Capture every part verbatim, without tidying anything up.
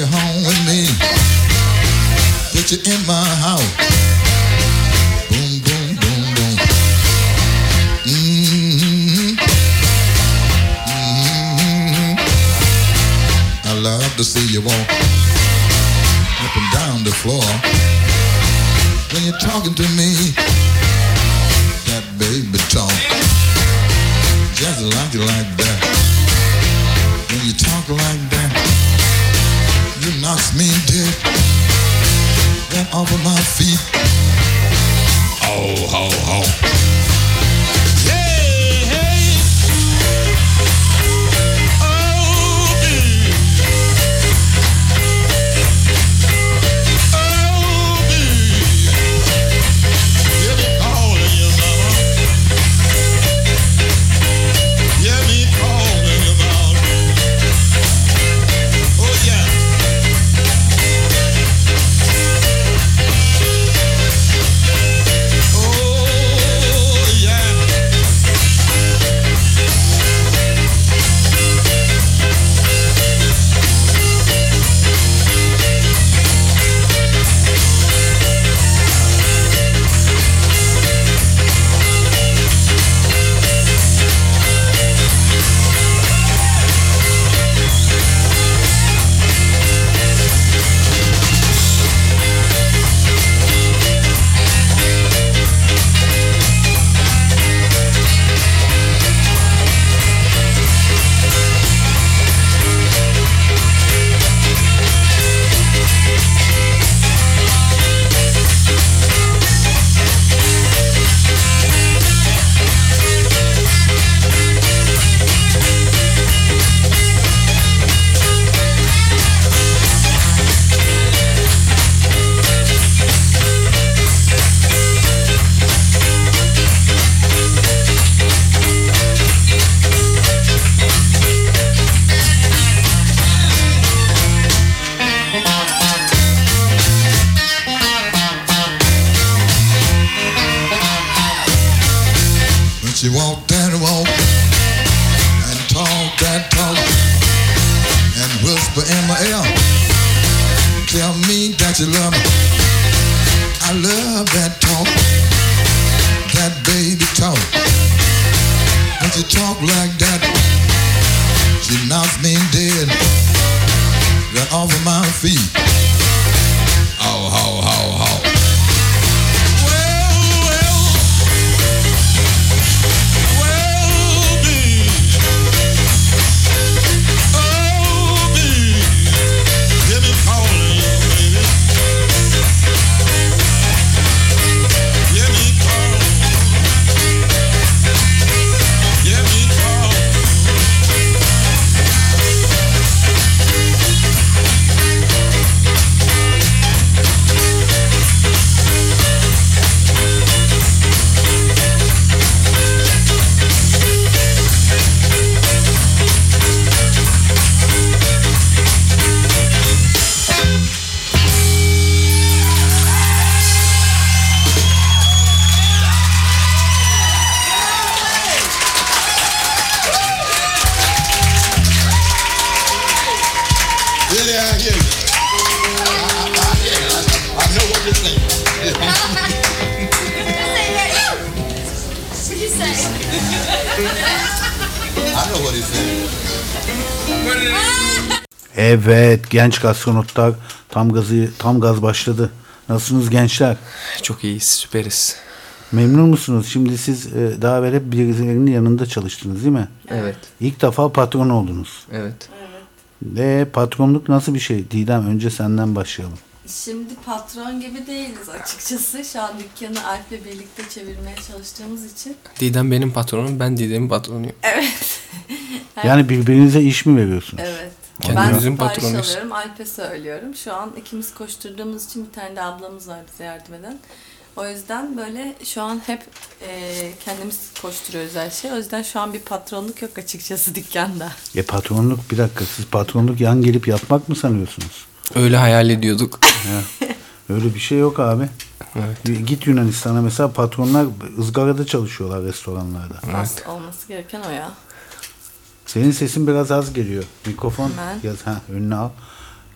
you home with me. Put you in my house. Boom, boom, boom, boom. Mm-hmm. Mm-hmm. I love to see you walk up and down the floor. When you're talking to me, that baby talk, just like you like that. When you talk like that, you knocks me dead, then off of my feet. Oh, ho, ho. Hey, hey. Oh, baby. Oh, baby. Hear me calling you, mama. Hear me calling you, mama. Oh, yeah. She walk that walk and talk that talk and whisper in my ear. Tell me that you love me. I love that talk, that baby talk. When she talk like that, she knocks me dead, right off of my feet. Oh, ho, ho, ho. Really, I hear you. I, I, I hear you. I, I know what you're saying. What'd you say? I know what he's saying. Evet, genç gastronotlar tam gazı tam gaz başladı. Nasılsınız gençler? Çok iyiyiz, süperiz. Memnun musunuz? Şimdi siz e, daha evvel hep birilerinin yanında çalıştınız değil mi? Evet. İlk defa patron oldunuz. Evet. Ve patronluk nasıl bir şey? Didem, önce senden başlayalım. Şimdi patron gibi değiliz açıkçası. Şu an dükkanı Alp'le birlikte çevirmeye çalıştığımız için. Didem benim patronum, ben Didem'in patronuyum. Evet. Yani birbirinize iş mi veriyorsunuz? Evet. Kendimizin ben sipariş patronuyuz. alıyorum, Alp'e söylüyorum. Şu an ikimiz koşturduğumuz için bir tane de ablamız var bize yardım eden. O yüzden böyle şu an hep e, kendimiz koşturuyoruz her şeyi. O yüzden şu an bir patronluk yok açıkçası dükkanda. E patronluk, bir dakika, siz patronluk yan gelip yapmak mı sanıyorsunuz? Öyle hayal ediyorduk. Ya, öyle bir şey yok abi. Evet. Git Yunanistan'a mesela, patronlar ızgarada çalışıyorlar restoranlarda. Evet. Olması gereken o ya. Senin sesin biraz az geliyor. Mikrofon Hemen. yaz, ha, önüne al.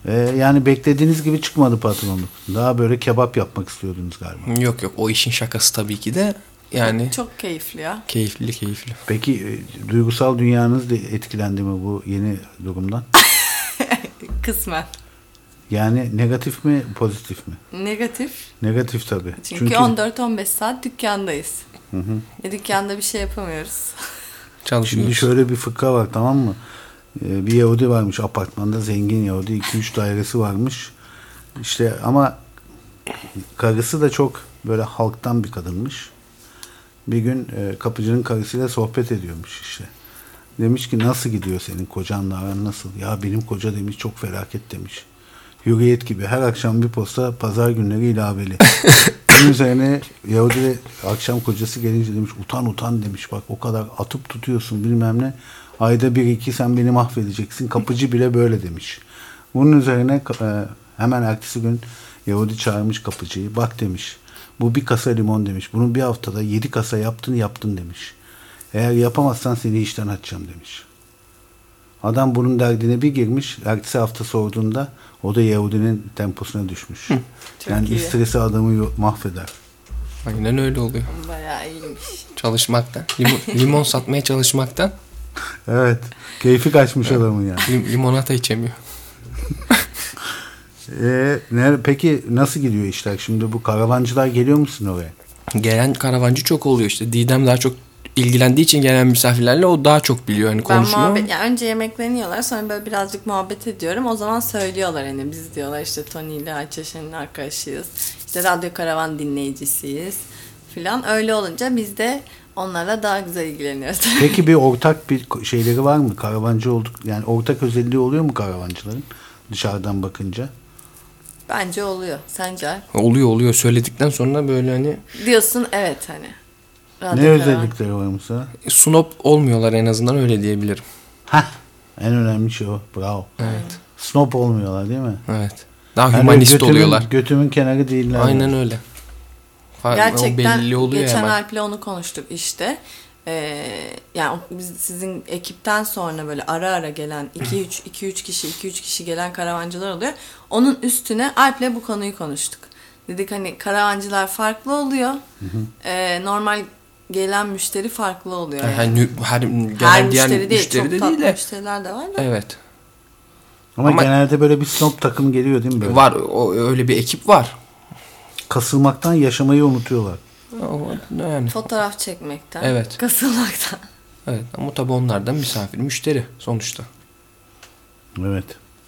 Ee, yani beklediğiniz gibi çıkmadı patronluk. Daha böyle kebap yapmak istiyordunuz galiba. Yok yok, o işin şakası tabii ki de. Yani Çok keyifli ya. keyifli keyifli. Peki e, duygusal dünyanız da etkilendi mi bu yeni durumdan? Kısmen. Yani negatif mi pozitif mi? Negatif. Negatif tabii. Çünkü, on dört on beş saat dükkandayız. Hı hı. E, dükkanda bir şey yapamıyoruz. Çalışıyoruz. Şimdi şöyle bir fıkra var, tamam mı? Ee, bir Yahudi varmış apartmanda, zengin Yahudi, iki üç dairesi varmış. İşte ama karısı da çok böyle halktan bir kadınmış. Bir gün e, kapıcının karısıyla sohbet ediyormuş işte. Demiş ki nasıl gidiyor senin kocanla aran nasıl? Ya benim koca demiş çok felaket demiş. Hürriyet gibi her akşam bir posta, pazar günleri ilaveli. Bunun üzerine Yahudi de akşam kocası gelince demiş utan utan demiş, bak o kadar atıp tutuyorsun bilmem ne. Ayda bir iki sen beni mahvedeceksin. Kapıcı bile böyle demiş. Bunun üzerine e, hemen ertesi gün Yahudi çağırmış kapıcıyı. Bak demiş, bu bir kasa limon demiş. Bunun bir haftada yedi kasa yaptın yaptın demiş. Eğer yapamazsan seni işten atacağım demiş. Adam bunun derdine bir girmiş. Ertesi hafta sorduğunda o da Yahudinin temposuna düşmüş. Hı. Yani iyi. stresi adamı mahveder. Aynen öyle oluyor. Bayağı iyiymiş. Çalışmaktan. Limon, limon satmaya çalışmaktan Evet. Keyfi kaçmış adamın yani. lim, limonata içemiyor. Ee, ne, peki nasıl gidiyor işler? Şimdi bu karavancılar geliyor musun oraya? Gelen karavancı çok oluyor işte. Didem daha çok ilgilendiği için gelen misafirlerle o daha çok biliyor. Hani Ben konuşuyor. muhabbet, yani önce yemeklerini yiyorlar, sonra böyle birazcık muhabbet ediyorum. O zaman söylüyorlar hani biz diyorlar işte Tony ile Ayçeşen'in arkadaşıyız. İşte Radyo Karavan dinleyicisiyiz filan. Öyle olunca biz de onlarla daha güzel ilgileniyoruz. Peki bir ortak bir şeyleri var mı? Karavancı olduk. Yani ortak özelliği oluyor mu karavancıların dışarıdan bakınca? Bence oluyor. Sence? Oluyor oluyor. Söyledikten sonra böyle hani Diyorsun evet hani. Radyo Ne Karavan. özellikleri var mesela? snob olmuyorlar, en azından öyle diyebilirim. Hah, en önemli şey o. Bravo. Evet. Snob olmuyorlar değil mi? Evet. Daha Yani humanist götümün, oluyorlar. Götümün kenarı değiller. Aynen öyle. Fa- o Gerçekten belli oluyor geçen hemen. Alp'le onu konuştuk işte. Ee, yani biz sizin ekipten sonra böyle ara ara gelen iki üç iki üç kişi iki üç kişi gelen karavancılar oluyor. Onun üstüne Alp'le bu konuyu konuştuk. Dedik hani karavancılar farklı oluyor. Ee, normal gelen müşteri farklı oluyor. Yani Yani. her, gelen Her diğer müşteri değil. müşteri Çok de tatlı değil de. müşteriler de var da. Evet. Ama, Ama- genelde böyle bir snob takım geliyor değil mi? Böyle? Var, o, öyle bir ekip var. Kasılmaktan yaşamayı unutuyorlar. O- Yani. Fotoğraf çekmekten. Evet. Kasılmaktan. Evet, ama tabii onlardan misafir, müşteri sonuçta. Evet.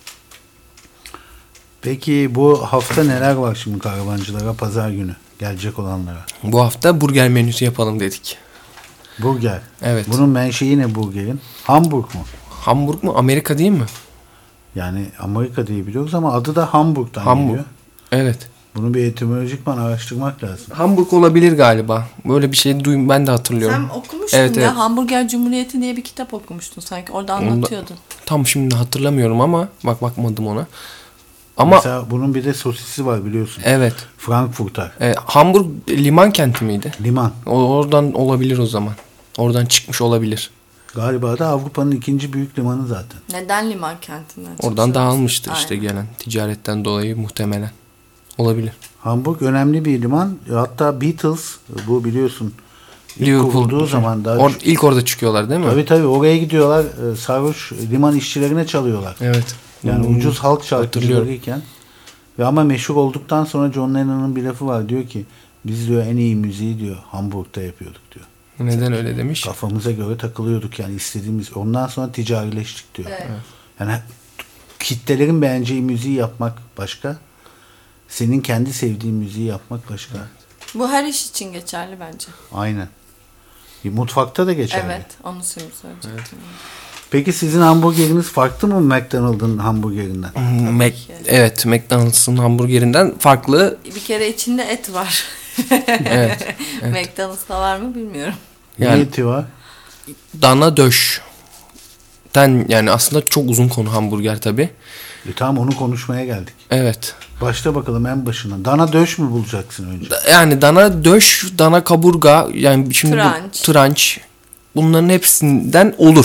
Peki bu hafta neler var şimdi karavancılara pazar günü gelecek olanlara? Bu hafta burger menüsü yapalım dedik. Burger. Evet. Bunun menşei ne burgerin? Hamburg mu? Hamburg mu? Amerika değil mi? Yani Amerika diye biliyoruz ama adı da Hamburg'dan Hamburg. geliyor. Evet. Bunu bir etimolojikman araştırmak lazım. Hamburg olabilir galiba. Böyle bir şey duyum ben de hatırlıyorum. Sen okumuştun Evet, ya. evet. Hamburger Cumhuriyeti diye bir kitap okumuştun sanki. Orada Onda- anlatıyordun. Tam şimdi hatırlamıyorum ama bak bakmadım ona. Ama Mesela bunun bir de sosisi var biliyorsun. evet. Frankfurter. E, Hamburg liman kenti miydi? Liman. O, oradan olabilir o zaman. Oradan çıkmış olabilir. Galiba da Avrupa'nın ikinci büyük limanı zaten. Neden liman kentinden çıkmış Oradan olması? dağılmıştır işte Aynen. gelen. Ticaretten dolayı muhtemelen. Olabilir. Hamburg önemli bir liman. Hatta Beatles bu biliyorsun ilk Liverpool kurulduğu zaman da Or, ilk orada çıkıyorlar değil mi? tabii tabii oraya gidiyorlar. e, Sarhoş liman işçilerine çalıyorlar. Evet. Yani Hmm, ucuz halk şarkıcıları hatırlıyorum. iken. Ve ama meşhur olduktan sonra John Lennon'ın bir lafı var. Diyor ki biz diyor en iyi müziği diyor Hamburg'da yapıyorduk diyor. Neden öyle demiş? Kafamıza göre takılıyorduk yani istediğimiz. Ondan sonra ticarileştik diyor. Evet. Yani kitlelerin beğeneceği müziği yapmak başka. Senin kendi sevdiğin müziği yapmak başka. Bu her iş için geçerli bence. Aynen. Bir mutfakta da geçerli. Evet. Onu söyleyecektim. Peki sizin hamburgeriniz farklı mı McDonald'ın hamburgerinden? Hmm, Mac, evet, McDonald's'ın hamburgerinden farklı. Bir kere içinde et var. Evet. McDonald's'ta var mı bilmiyorum. Yani Ne eti var? dana döş. Den yani aslında çok uzun konu hamburger tabii. E tamam onu konuşmaya geldik. Evet. Başla bakalım en başından. Dana döş mü bulacaksın önce? Da- Yani dana döş, dana kaburga, yani şimdi bu- Tranç. tranç. Bunların hepsinden olur.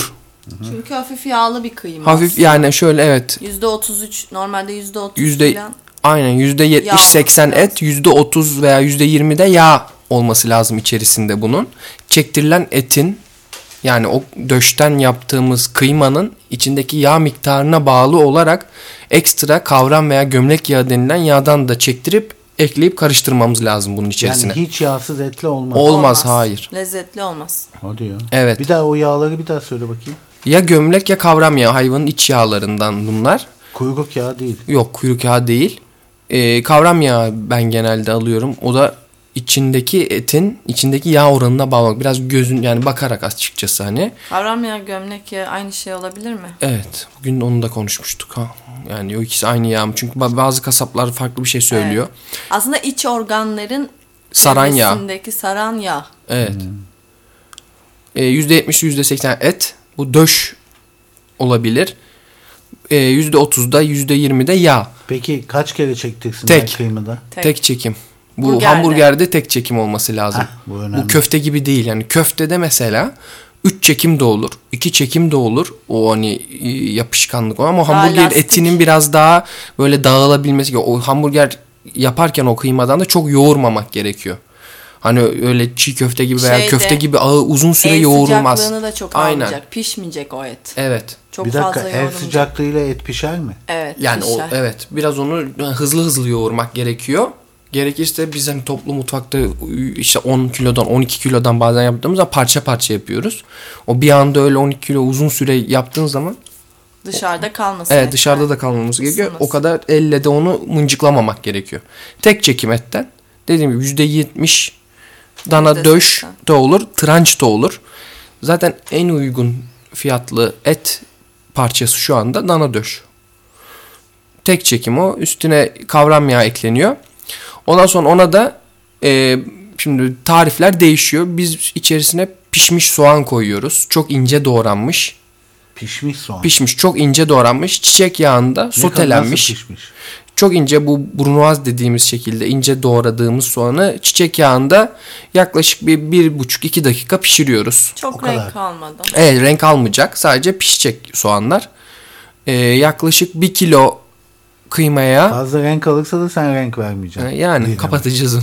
Çünkü hafif yağlı bir kıyma. Hafif aslında. yani şöyle evet. yüzde otuz üç normalde yüzde otuz Yüzde falan. aynen yüzde yetmiş seksen olması et, yüzde otuz veya yüzde yirmi de yağ olması lazım içerisinde bunun. Çektirilen etin yani o döşten yaptığımız kıymanın içindeki yağ miktarına bağlı olarak ekstra kavram veya gömlek yağı denilen yağdan da çektirip ekleyip karıştırmamız lazım bunun içerisine. Yani hiç yağsız etli olmaz. Olmaz, hayır. Lezzetli olmaz. Hadi ya. Evet. Bir daha o yağları bir daha söyle bakayım. Ya gömlek ya kavram yağı, hayvanın iç yağlarından bunlar. Kuyruk yağı değil. Yok, kuyruk yağı değil. Ee, kavram yağı ben genelde alıyorum. O da içindeki etin içindeki yağ oranına bağlı. Biraz gözün yani bakarak açıkçası hani. Kavram yağı, gömlek yağı aynı şey olabilir mi? Evet. Bugün onu da konuşmuştuk ha. Yani o ikisi aynı yağ mı? Çünkü bazı kasaplar farklı bir şey söylüyor. Evet. Aslında iç organların Saran yağ. çevresindeki saran yağ. Evet. Ee, yüzde yetmiş yüzde seksen et. Bu döş olabilir. Ee, yüzde otuzda yüzde yirmide yağ. Peki kaç kere çektirsin Tek. her kıymada? Tek. Tek çekim. Bu Burgerde. hamburgerde tek çekim olması lazım. Heh, bu önemli. Bu köfte gibi değil. Yani köftede mesela üç çekim de olur. iki çekim de olur. O hani e, yapışkanlık o. Ama Daha hamburger lastik. etinin biraz daha böyle dağılabilmesi gerekiyor. O hamburger yaparken o kıymadan da çok yoğurmamak gerekiyor. Hani öyle çiğ köfte gibi veya Şeyde, köfte gibi ağır uzun süre El yoğurulmaz. sıcaklığını da çok Aynen. almayacak. Pişmeyecek o et. Evet. Çok bir dakika fazla el yoğrulmayacak. sıcaklığıyla et pişer mi? Evet. Yani o pişer. evet biraz onu hızlı hızlı yoğurmak gerekiyor. Gerekirse biz hani toplu mutfakta işte on kilodan on iki kilodan bazen yaptığımızda parça parça yapıyoruz. O bir anda öyle on iki kilo uzun süre yaptığın zaman Dışarıda kalmasın. evet etler. dışarıda da kalmamız gerekiyor. Isınmasın. O kadar elle de onu mıncıklamamak gerekiyor. Tek çekim etten dediğim gibi yüzde yetmiş dana yüzde döş seksen. da olur, tranç da olur. Zaten en uygun fiyatlı et parçası şu anda dana döş. Tek çekim o. Üstüne kavram yağı ekleniyor. Ondan sonra ona da e, şimdi tarifler değişiyor. Biz içerisine pişmiş soğan koyuyoruz. Çok ince doğranmış. Pişmiş soğan. Pişmiş, çok ince doğranmış. Çiçek yağında Ne kadar- sotelenmiş. Nasıl pişmiş? Çok ince bu brunoise dediğimiz şekilde ince doğradığımız soğanı çiçek yağında yaklaşık bir bir buçuk iki dakika pişiriyoruz. Çok O kadar. renk kalmadan. Evet, renk almayacak. Sadece pişecek soğanlar. Ee, yaklaşık bir kilo kıymaya Fazla renk alırsa da sen renk vermeyeceksin. e, yani Değil mi? kapatacağız onu.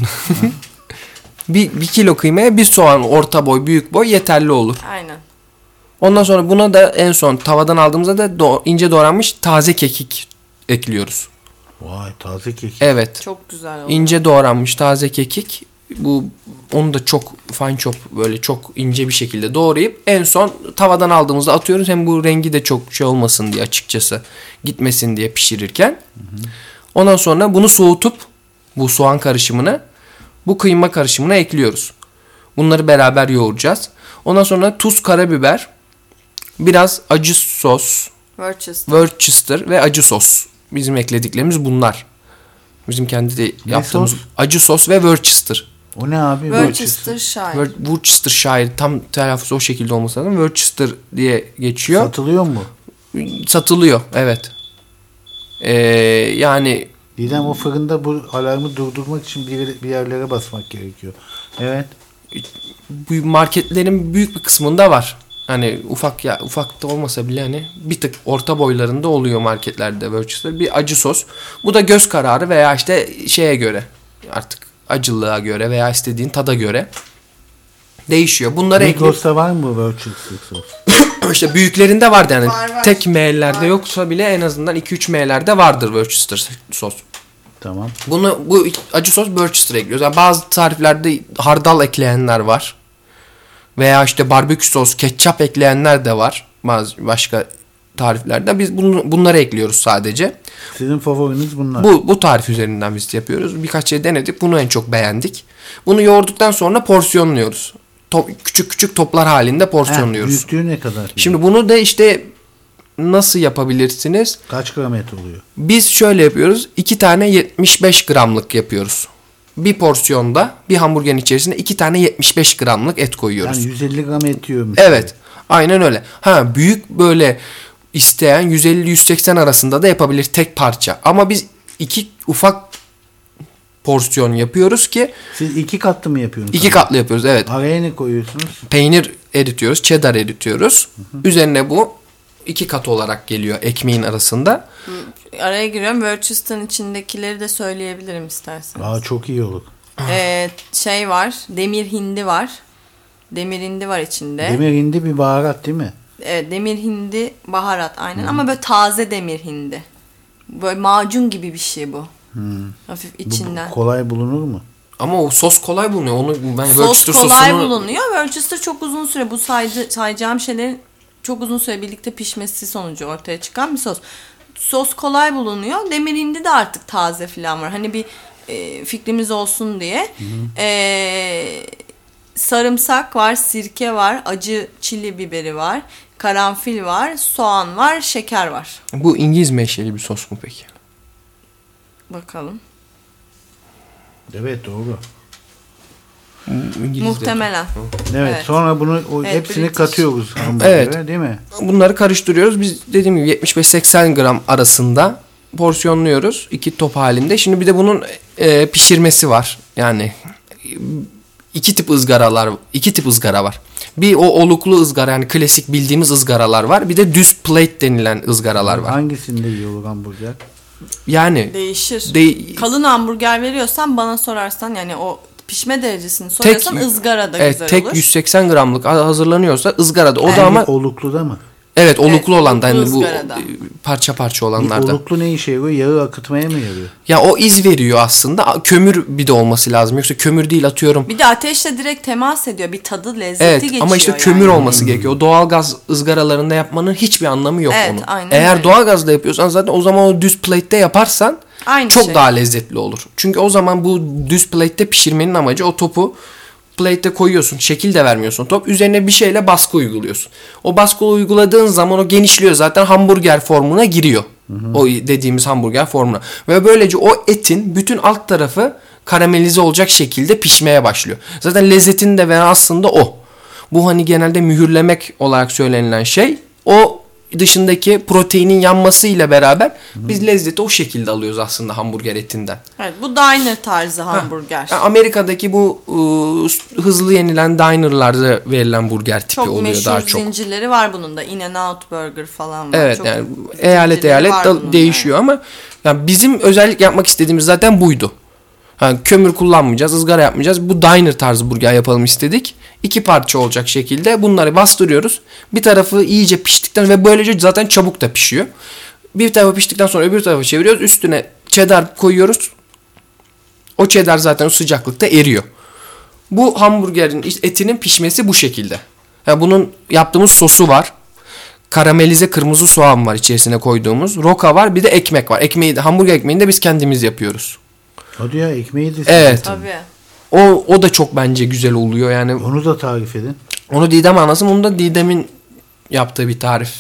bir, bir kilo kıymaya bir soğan orta boy büyük boy yeterli olur. Aynen. Ondan sonra buna da en son tavadan aldığımızda da do- ince doğranmış taze kekik ekliyoruz. Vay taze kekik. Evet. Çok güzel oldu. İnce doğranmış taze kekik. Bu onu da çok fine chop böyle çok ince bir şekilde doğrayıp en son tavadan aldığımızda atıyoruz. Hem bu rengi de çok şey olmasın diye açıkçası gitmesin diye pişirirken. Ondan sonra bunu soğutup bu soğan karışımını bu kıyma karışımına ekliyoruz. Bunları beraber yoğuracağız. Ondan sonra tuz, karabiber, biraz acı sos, Worcester. Worcester ve acı sos. Bizim eklediklerimiz bunlar. Bizim kendi de Ne yaptığımız sos? acı sos ve Worcester. O ne abi? Worcestershire. Wor- Worcestershire tam telaffuzu o şekilde olması lazım. Worcester diye geçiyor. Satılıyor mu? Satılıyor, evet. Ee, yani Didem o fırında bu alarmı durdurmak için bir, bir yerlere basmak gerekiyor. Evet. bu marketlerin büyük bir kısmında var. Hani ufak ya ufak da olmasa bile hani bir tık orta boylarında oluyor marketlerde Worcester. Bir acı sos. Bu da göz kararı veya işte şeye göre artık acılığa göre veya istediğin tada göre değişiyor. Bunları ekleyip Migros'ta var mı Worcestershire sos? işte büyüklerinde vardı yani. Var, var. Tek M'lerde yoksa bile en azından iki üç M'lerde vardır Worcester sos. Tamam. Bunu bu acı sos Worcester ekliyoruz. Yani bazı tariflerde hardal ekleyenler var. Veya işte barbekü sos, ketçap ekleyenler de var. Bazı başka tariflerde biz bunu, bunları ekliyoruz sadece. Sizin favoriniz bunlar. Bu bu tarif üzerinden biz yapıyoruz. Birkaç şey denedik. Bunu en çok beğendik. Bunu yoğurduktan sonra porsiyonluyoruz. Top, küçük küçük toplar halinde Ha, porsiyonluyoruz. büyüklüğü ne kadar? Şimdi bunu da işte nasıl yapabilirsiniz? Kaç gram et oluyor? Biz şöyle yapıyoruz. iki tane yetmiş beş gramlık yapıyoruz. Bir porsiyonda bir hamburgerin içerisine iki tane yetmiş beş gramlık et koyuyoruz. Yani yüz elli gram et yiyormuş. Evet. Aynen öyle. Ha büyük böyle isteyen yüz elli yüz seksen arasında da yapabilir tek parça. Ama biz iki ufak porsiyon yapıyoruz ki Siz iki katlı mı yapıyorsunuz? iki katlı yapıyoruz. Evet. Araya ne koyuyorsunuz? Peynir eritiyoruz. Cheddar eritiyoruz. Hı hı. Üzerine bu iki kat olarak geliyor ekmeğin arasında. Araya giriyorum. Worcester'ın içindekileri de söyleyebilirim isterseniz. Aa, çok iyi olur. Ee, şey var. Demir hindi var. Demir hindi var içinde. Demir hindi bir baharat değil mi? Evet, demir hindi baharat aynen. Hmm. Ama böyle taze demir hindi. Böyle macun gibi bir şey bu. Hmm. Hafif içinden. Bu kolay bulunur mu? Ama o sos kolay bulunuyor. Onu ben sos Worcester kolay sosunu... bulunuyor. Worcester çok uzun süre bu saydı, sayacağım şeylerin çok uzun süre birlikte pişmesi sonucu ortaya çıkan bir sos. Sos kolay bulunuyor. Demir hindi de artık taze falan var. Hani bir e, fikrimiz olsun diye. E, sarımsak var, sirke var, acı çili biberi var, karanfil var, soğan var, şeker var. Bu İngiliz menşeli bir sos mu peki? Bakalım. Evet, doğru. İngilizce. Muhtemelen. Evet, evet. Sonra bunu o evet, hepsini British. Katıyoruz hamburgere, evet. Değil mi? Bunları karıştırıyoruz. Biz dediğim gibi yetmiş beş seksen gram arasında porsiyonluyoruz iki top halinde. Şimdi bir de bunun e, pişirmesi var. Yani iki tip ızgaralar, iki tip ızgara var. Bir o oluklu ızgara, yani klasik bildiğimiz ızgaralar var. Bir de düz plate denilen ızgaralar var. Hangisinde iyi olur hamburger? Yani değişir. De- Kalın hamburger veriyorsan bana sorarsan, yani o pişme derecesini soruyorsan tek, ızgarada evet, güzel tek olur. yüz seksen gramlık hazırlanıyorsa ızgarada. O yani da ama olukluda mı? Evet, oluklu evet, olan da yani bu ızgarada. Parça parça olanlarda. Bir oluklu ne işe yarıyor? Yağı akıtmaya mı yarıyor? Ya o iz veriyor aslında. Kömür bir de olması lazım. Yoksa kömür değil, atıyorum. Bir de ateşle direkt temas ediyor. Bir tadı, lezzeti evet, geçiyor. Ama işte yani. kömür olması hmm. gerekiyor. O doğalgaz ızgaralarında yapmanın hiçbir anlamı yok evet, onun. Aynen Eğer öyle. doğalgazda yapıyorsan zaten o zaman o düz plate'te yaparsan aynı çok şey. Daha lezzetli olur. Çünkü o zaman bu düz plate'te pişirmenin amacı o topu plate'e koyuyorsun. Şekil de vermiyorsun top. Üzerine bir şeyle baskı uyguluyorsun. O baskı uyguladığın zaman o genişliyor, zaten hamburger formuna giriyor. Hı hı. O dediğimiz hamburger formuna. Ve böylece o etin bütün alt tarafı karamelize olacak şekilde pişmeye başlıyor. Zaten lezzetini de veren aslında o. Bu hani genelde mühürlemek olarak söylenilen şey. O dışındaki proteinin yanmasıyla beraber Hı-hı. biz lezzeti o şekilde alıyoruz aslında hamburger etinden. Evet, bu diner tarzı hamburger. Yani Amerika'daki bu ıı, hızlı yenilen dinerlarda verilen burger tipi çok oluyor daha çok. Çok meşhur zincirleri var bunun da. In-N-Out Burger falan var. Evet, çok yani eyalet eyalet da değişiyor yani. Ama yani bizim özellikle yapmak istediğimiz zaten buydu. Yani kömür kullanmayacağız, ızgara yapmayacağız. Bu diner tarzı burger yapalım istedik. İki parça olacak şekilde bunları bastırıyoruz. Bir tarafı iyice piştikten ve böylece zaten çabuk da pişiyor. Bir tarafı piştikten sonra öbür tarafa çeviriyoruz. Üstüne cheddar koyuyoruz. O cheddar zaten o sıcaklıkta eriyor. Bu hamburgerin etinin pişmesi bu şekilde. Yani bunun yaptığımız sosu var. Karamelize kırmızı soğan var içerisine koyduğumuz. Roka var, bir de ekmek var. Ekmeği, hamburger ekmeğini de biz kendimiz yapıyoruz. Hadi ya, ekmeği de evet. Tabii. O, o da çok bence güzel oluyor yani. Onu da tarif edin. Onu Didem anlasın. Onu da Didem'in yaptığı bir tarif.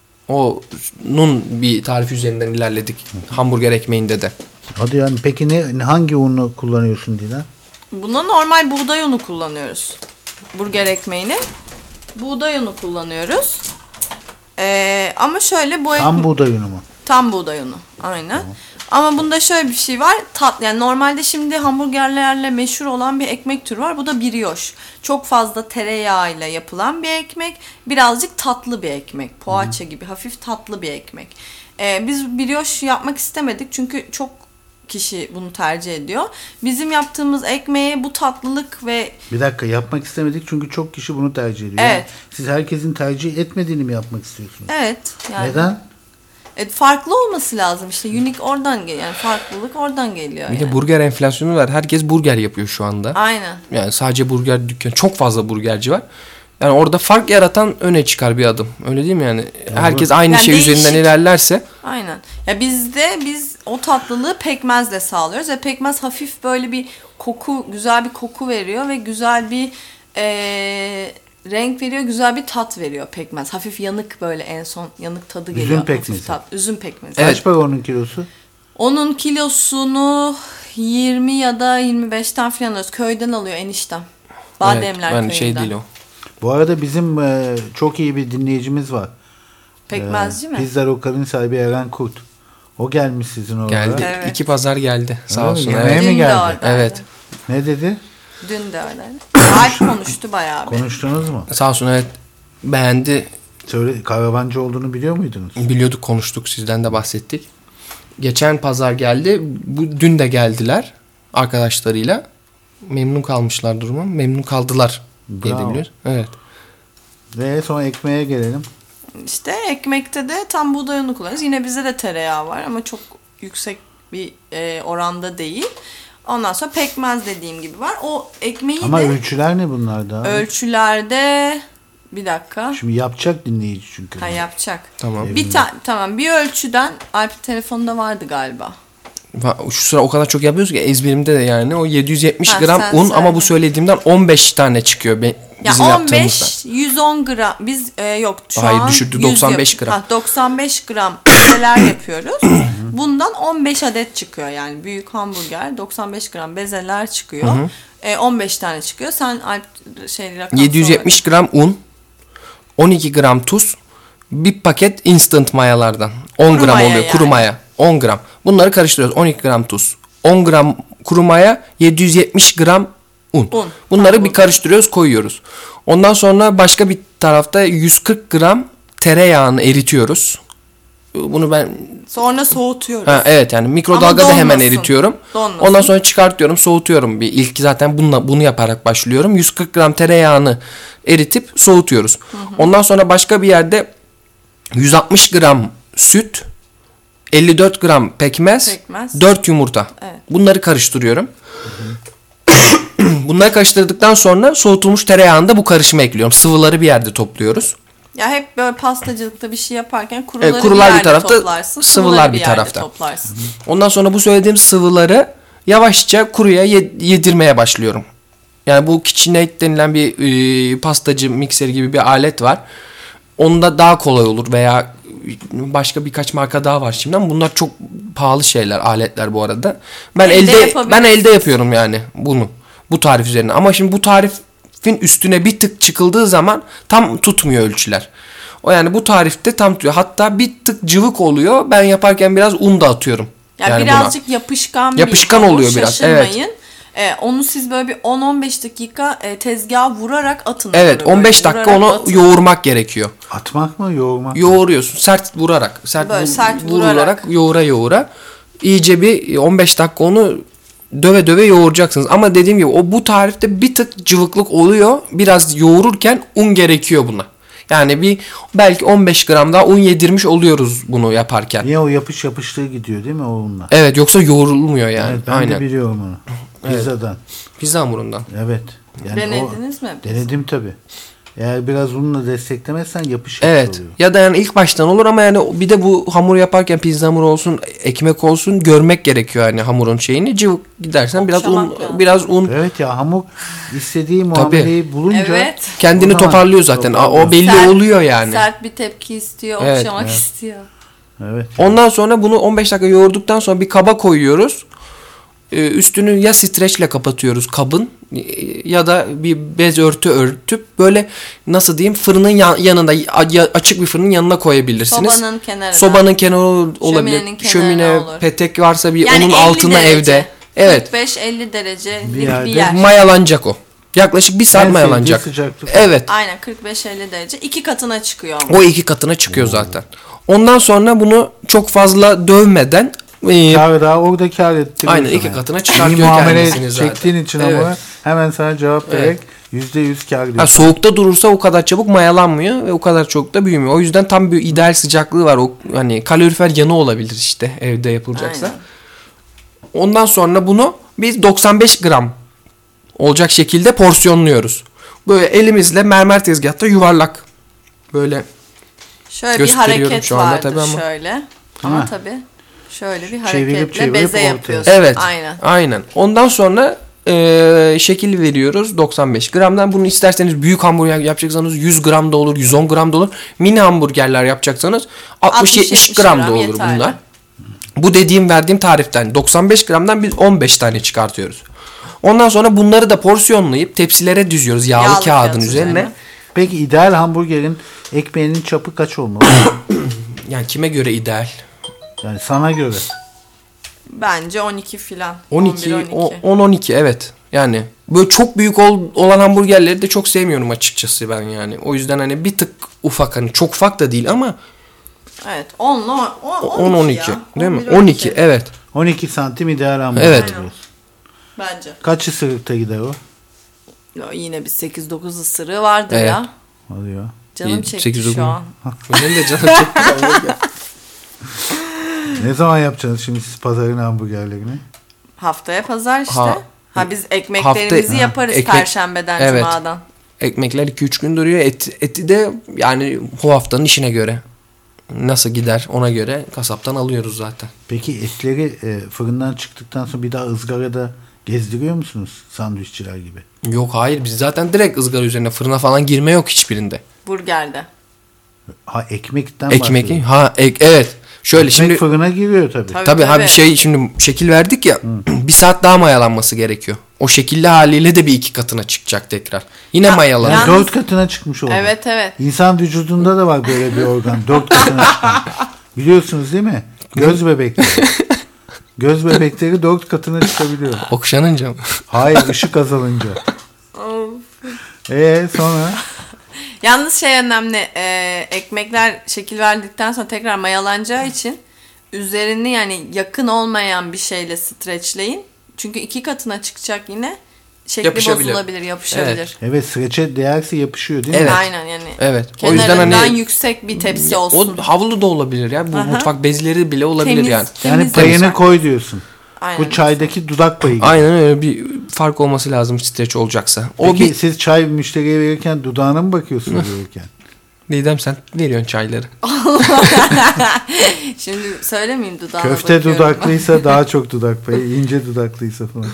Onun bir tarif üzerinden ilerledik. Hamburger ekmeğinde de. Hadi yani, peki ne hangi unu kullanıyorsun Didem? Buna normal buğday unu kullanıyoruz. Burger ekmeğini. Buğday unu kullanıyoruz. Ee, ama şöyle bu Tam ekme- buğday unu mu? Tam buğday unu. Aynen. Tamam. Ama bunda şöyle bir şey var. Tat, yani normalde şimdi hamburgerlerle meşhur olan bir ekmek türü var. Bu da brioche. Çok fazla tereyağıyla yapılan bir ekmek. Birazcık tatlı bir ekmek. Poğaça gibi hafif tatlı bir ekmek. Ee, biz brioche yapmak istemedik. Çünkü çok kişi bunu tercih ediyor. Bizim yaptığımız ekmeğe bu tatlılık ve... Bir dakika, yapmak istemedik çünkü çok kişi bunu tercih ediyor. Evet. Yani siz herkesin tercih etmediğini mi yapmak istiyorsunuz? Evet. Yani... Neden? Evet, farklı olması lazım işte, unique oradan geliyor, yani farklılık oradan geliyor. Bir yani. de burger enflasyonu var. Herkes burger yapıyor şu anda. Aynen. Yani sadece burger dükkanı, çok fazla burgerci var. Yani orada fark yaratan öne çıkar bir adım. Öyle değil mi yani? Doğru. Herkes aynı yani şey değişik. Üzerinden ilerlerse. Aynen. Ya bizde biz o tatlılığı pekmezle sağlıyoruz ve pekmez hafif böyle bir koku, güzel bir koku veriyor ve güzel bir ee, renk veriyor, güzel bir tat veriyor pekmez. Hafif yanık, böyle en son yanık tadı geliyor. Üzüm pekmezi. Tat. Üzüm pekmezi. Kaç para onun kilosu? Onun kilosunu yirmi ya da yirmi beşten falan alıyoruz. Köyden alıyor eniştem. Bademler evet, ben köyünden. Şey değil o. Bu arada bizim e, çok iyi bir dinleyicimiz var. Pekmezci e, mi? Pizza Roca'nın sahibi Eren Kurt. O gelmiş sizin orada. Geldi. Evet. İki pazar geldi. Sağ Öyle olsun. mi? Evet. Yemeğe mi geldi? Oradaydı. Evet. Ne dedi? Dün de öyle. Alp konuştu bayağı bir. Konuştunuz mu? Sağ olsun, evet, beğendi. Söyle, karavancı olduğunu biliyor muydunuz? Biliyorduk, konuştuk, sizden de bahsettik. Geçen pazar geldi. Bu dün de geldiler arkadaşlarıyla. Memnun kalmışlar duruma. Memnun kaldılar diye Bravo. biliyoruz. Evet. Ve sonra ekmeğe gelelim. İşte ekmekte de tam buğday unu kullanıyoruz. Yine bizde de tereyağı var ama çok yüksek bir e, oranda değil. Ondan sonra pekmez dediğim gibi var. O ekmeği Ama de ölçüler ne bunlarda? ölçülerde bir dakika. Şimdi yapacak dinleyici çünkü. Ha, yapacak. Tamam. Bir ta- tamam bir ölçüden Alp telefonda vardı galiba. Va- Şu sıra o kadar çok yapıyoruz ki ezberimde de yani o yedi yüz yetmiş Ha, gram sen un söyle. ama bu söylediğimden on beş tane çıkıyor be- Ya bizim on yaptığımızda. beş yüz on gram biz e, yok şu Hayır, an düşürdü, yüz doksan beş yap- gram. Ha, doksan beş gram bezeler yapıyoruz. Bundan on beş adet çıkıyor yani büyük hamburger doksan beş gram bezeler çıkıyor. E, on beş tane çıkıyor. Sen Alp şey rakam yedi yüz yetmiş gram un, on iki gram tuz, bir paket instant mayalardan. on Kuru gram maya oluyor, yani. kuru maya. on gram. Bunları karıştırıyoruz. on iki gram tuz, on gram kuru maya, yedi yüz yetmiş gram un. Un. Bunları Tamam, bir bu. karıştırıyoruz, koyuyoruz. Ondan sonra başka bir tarafta yüz kırk gram tereyağını eritiyoruz. Bunu ben Sonra soğutuyoruz. Ha, evet yani mikrodalgada Ama hemen donmasın. eritiyorum. Donmasın. Ondan sonra çıkartıyorum, soğutuyorum. Bir ilk zaten bununla bunu yaparak başlıyorum. yüz kırk gram tereyağını eritip soğutuyoruz. Ondan sonra başka bir yerde yüz altmış gram süt, elli dört gram pekmez, Pekmez. dört yumurta. Evet. Bunları karıştırıyorum. Bunları karıştırdıktan sonra soğutulmuş tereyağını da bu karışıma ekliyorum. Sıvıları bir yerde topluyoruz. Ya hep böyle pastacılıkta bir şey yaparken kuruları, Evet, kurular bir bir yerde tarafta, toplarsın. sıvılar sıvıları bir bir yerde tarafta. toplarsın. Ondan sonra bu söylediğim sıvıları yavaşça kuruya ye- yedirmeye başlıyorum. Yani bu KitchenAid denilen bir e, pastacı mikseri gibi bir alet var. Onda daha kolay olur veya başka birkaç marka daha var şimdiden. Bunlar çok pahalı şeyler, aletler bu arada. Ben Elde elde ben yapabilirsin. elde yapıyorum yani bunu. Bu tarif üzerine. Ama şimdi bu tarifin üstüne bir tık çıkıldığı zaman tam tutmuyor ölçüler. O yani bu tarifte tam tutuyor. Hatta bir tık cıvık oluyor. Ben yaparken biraz un da atıyorum. Ya yani birazcık yapışkan, Yapışkan bir hamur, oluyor biraz, şaşırmayın. Ee, onu siz böyle bir on on beş dakika e, tezgaha vurarak atın. Evet, Böyle on beş böyle dakika vurarak onu atın. yoğurmak gerekiyor. Atmak mı, yoğurmak mı? Yoğuruyorsun sert vurarak. Sert, Böyle vur- sert vurularak vurarak. yoğura yoğura. İyice bir on beş dakika onu döve döve yoğuracaksınız. Ama dediğim gibi o bu tarifte bir tık cıvıklık oluyor. Biraz yoğururken un gerekiyor buna. Yani bir belki on beş gram daha un yedirmiş oluyoruz bunu yaparken. Niye o yapış yapıştığı gidiyor değil mi o unla? Evet, yoksa yoğrulmuyor yani. Evet, ben Aynen. de biliyorum onu. Pizzadan. Pizza hamurundan. Evet. Yani Denediniz o, mi? Denedim tabii. Eğer biraz unla desteklemezsen yapış yapış Evet. oluyor. Ya da yani ilk baştan olur ama yani bir de bu hamur yaparken pizza hamuru olsun, ekmek olsun görmek gerekiyor yani hamurun şeyini. Cıvık gidersen biraz un Okşamak lazım. biraz un Evet ya, hamur istediği muameleyi bulunca Evet. kendini o zaman toparlıyor zaten. toparlıyor. O belli Sert- oluyor yani. Sert bir tepki istiyor, Evet, okşamak evet. istiyor. Evet. Ondan sonra bunu on beş dakika yoğurduktan sonra bir kaba koyuyoruz. Ee, Üstünü ya streçle kapatıyoruz kabın e, ya da bir bez örtü örtüp böyle nasıl diyeyim fırının yan- yanında ya- açık bir fırının yanına koyabilirsiniz. Sobanın kenarına. Sobanın kenarı olabilir. Şöminenin kenarına Şömine, olur. petek varsa bir Yani onun elli altına derece, evde. Evet. kırk beş elli derece Bir bir, yerde. bir yer. Mayalanacak o. Yaklaşık bir saat En mayalanacak. sevdiği sıcaklık. Evet. Aynen kırk beş elli derece. iki katına çıkıyor ama. O iki katına çıkıyor zaten. Ondan sonra bunu çok fazla dövmeden e, Kârı daha orada kâr ettiriyorsun. aynen iki yani. katına İyi çıkartıyor muamele kendisini zaten. çektiğin için Evet. ama hemen sana cevap Evet. vererek yüzde yüz kâr Ha, diyorsun. soğukta durursa o kadar çabuk mayalanmıyor ve o kadar çok da büyümüyor. O yüzden tam bir ideal sıcaklığı var. O hani kalorifer yanı olabilir işte evde yapılacaksa. Aynen. Ondan sonra bunu biz doksan beş gram olacak şekilde porsiyonluyoruz. Böyle elimizle mermer tezgahta yuvarlak böyle Şöyle bir gösteriyorum hareket şu anda vardır tabii ama. şöyle. Ama Ha. tabii şöyle bir Çevirip hareketle çevirip beze ortaya. yapıyorsun. evet. Aynen. Aynen. Ondan sonra e, şekil veriyoruz doksan beş gramdan. Bunu isterseniz büyük hamburger yapacaksanız yüz gram da olur, yüz on gram da olur. Mini hamburgerler yapacaksanız altmış yetmiş gram da gram olur yeterli. bunlar. Bu dediğim verdiğim tariften doksan beş gramdan biz on beş tane çıkartıyoruz. Ondan sonra bunları da porsiyonlayıp tepsilere düzüyoruz yağlı, Yağlı kağıdın kağıt üzerine. üzerine. Peki ideal hamburgerin ekmeğinin çapı kaç olmalı? Yani kime göre ideal? Yani sana göre. Bence on iki filan. on iki, on bir on iki. on on iki evet. Yani böyle çok büyük ol, olan hamburgerleri de çok sevmiyorum açıkçası ben yani. O yüzden hani bir tık ufak, hani çok ufak da değil ama Evet onla on on iki değil mi? on bir, on iki evet. on iki santim ideal hamburger. Evet. diyorsun. Bence. Kaç ısırıkta gider o? Ya yine bir sekiz dokuz ısırığı vardır Evet. ya. Hadi ya. Canım İyi, çekti sekiz dokuz şu an. Benim de canım çekti. hamburger. Ne zaman yapacaksınız şimdi siz pazarın hamburgerlerini? Haftaya pazar işte. Ha. Ha, biz ekmeklerimizi Hafta- yaparız ekmek- perşembeden Evet. cumadan. Ekmekler iki üç gün duruyor. Et, eti de yani o haftanın işine göre. Nasıl gider ona göre kasaptan alıyoruz zaten. Peki etleri e, fırından çıktıktan sonra bir daha ızgarada gezdiriyor musunuz sandviççiler gibi? Yok hayır, biz zaten direkt ızgara üzerine, fırına falan girme yok hiçbirinde. Burgerde. Ha ekmekten Ekmek bahsediyorum. ha ek, evet. Şöyle Ekmek şimdi fırına giriyor tabii. Tabii, tabii ha tabii. bir şey, şimdi şekil verdik ya bir saat daha mayalanması gerekiyor. O şekilli haliyle de bir iki katına çıkacak tekrar. Yine Ya- mayalanır. Yani Yalnız- dört katına çıkmış oldu. Evet evet. İnsan vücudunda da var böyle bir organ. Dört katına çıkan. Biliyorsunuz değil mi? Göz bebekleri. Göz bebekleri dört katına çıkabiliyor. Okşanınca mı? Hayır, ışık azalınca. Eee sonra? Yalnız şey önemli. e, ekmekler şekil verdikten sonra tekrar mayalanacağı için üzerini yani yakın olmayan bir şeyle streçleyin. Çünkü iki katına çıkacak yine. Şekli Yapışabilir. bozulabilir, yapışabilir. Evet, streçe değerse yapışıyor değil mi? Evet. Aynen yani. Evet. O yüzden Kenarından hani yüksek bir tepsi o olsun. havlu da olabilir ya. Bu Aha. mutfak bezleri bile olabilir Temiz, yani. Yani temiz payını yapacak. koy diyorsun. Aynen. Bu çaydaki dudak payı gibi. Aynen öyle bir fark olması lazım streç olacaksa. O Peki bir siz çay müşteriye verirken dudağına mı bakıyorsunuz verirken? Didem sen veriyorsun çayları. Şimdi söylemeyeyim dudağına Köfte bakıyorum. dudaklıysa daha çok dudak payı, ince dudaklıysa falan.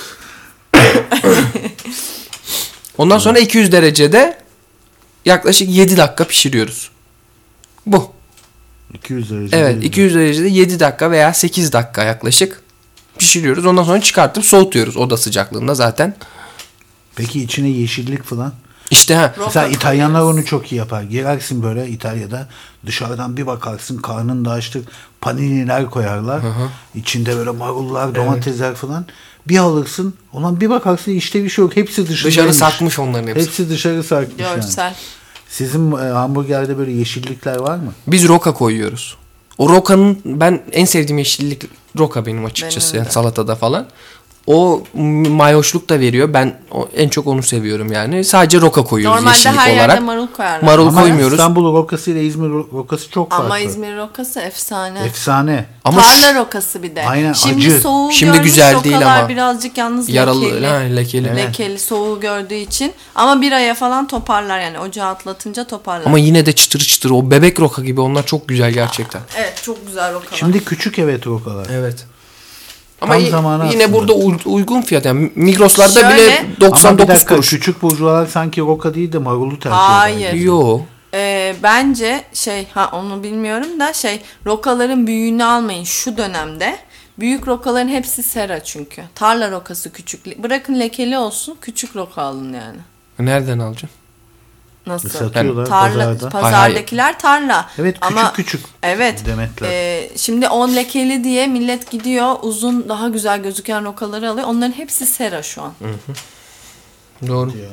Ondan sonra iki yüz derecede yaklaşık yedi dakika pişiriyoruz. Bu. iki yüz derece. Evet, değil mi? iki yüz derecede yedi dakika veya sekiz dakika yaklaşık pişiriyoruz. Ondan sonra çıkartıp soğutuyoruz oda sıcaklığında zaten. Peki içine yeşillik falan? İşte ha. Roka Mesela İtalyanlar koyuyoruz. onu çok iyi yapar. Girersin böyle İtalya'da, dışarıdan bir bakarsın karnın da açtır. Paniniler koyarlar. İçinde böyle marullar, domatesler falan. Bir alırsın, olan bir bakarsın işte bir şey yok. Hepsi dışarı Dışarı sarkmış onların hepsi. Hepsi dışarı sarkmış yani. Görsel. Sizin e, hamburgerde böyle yeşillikler var mı? Biz roka koyuyoruz. O rokanın ben en sevdiğim yeşillik roka benim açıkçası. Benim de. Yani salatada falan. O mayoşluk da veriyor. Ben o, en çok onu seviyorum yani. Sadece roka koyuyoruz Normalde yeşillik her olarak. yerde marul koyarlar. Marul Ama koymuyoruz. İstanbul rokası ile İzmir ro- rokası çok farklı. Ama İzmir rokası efsane. Efsane. Ama Tarla rokası bir de. Aynen, Şimdi acı. soğuğu Şimdi görmüş güzel değil rokalar ama. birazcık yalnız Yaralı, lekeli. ha, lekeli. Evet. Lekeli soğuğu gördüğü için. Ama bir aya falan toparlar yani. Ocağı atlatınca toparlar. Ama yine de çıtır çıtır. O bebek roka gibi onlar çok güzel gerçekten. Evet çok güzel rokalar. Şimdi küçük evet rokalar. Evet. Ama Tam y- zamanı yine aslında. burada uy- uygun fiyat. Yani Migros'larda Şöyle- bile doksan Ama bir dokuz dakika kuruş. küçük burjuvalar sanki roka değil de marulu tercih Hayır. eder. Yo. Ee, bence şey ha onu bilmiyorum da şey rokaların büyüğünü almayın şu dönemde. Büyük rokaların hepsi sera çünkü. Tarla rokası küçük. Bırakın lekeli olsun küçük roka alın yani. Nereden alacaksın? Nasıl? Satıyorlar Tarla, pazarda. pazardakiler tarla. Evet küçük Ama küçük evet. demetler. e, şimdi on lekeli diye millet gidiyor uzun daha güzel gözüken rokaları alıyor. Onların hepsi sera şu an. Doğru. Ya.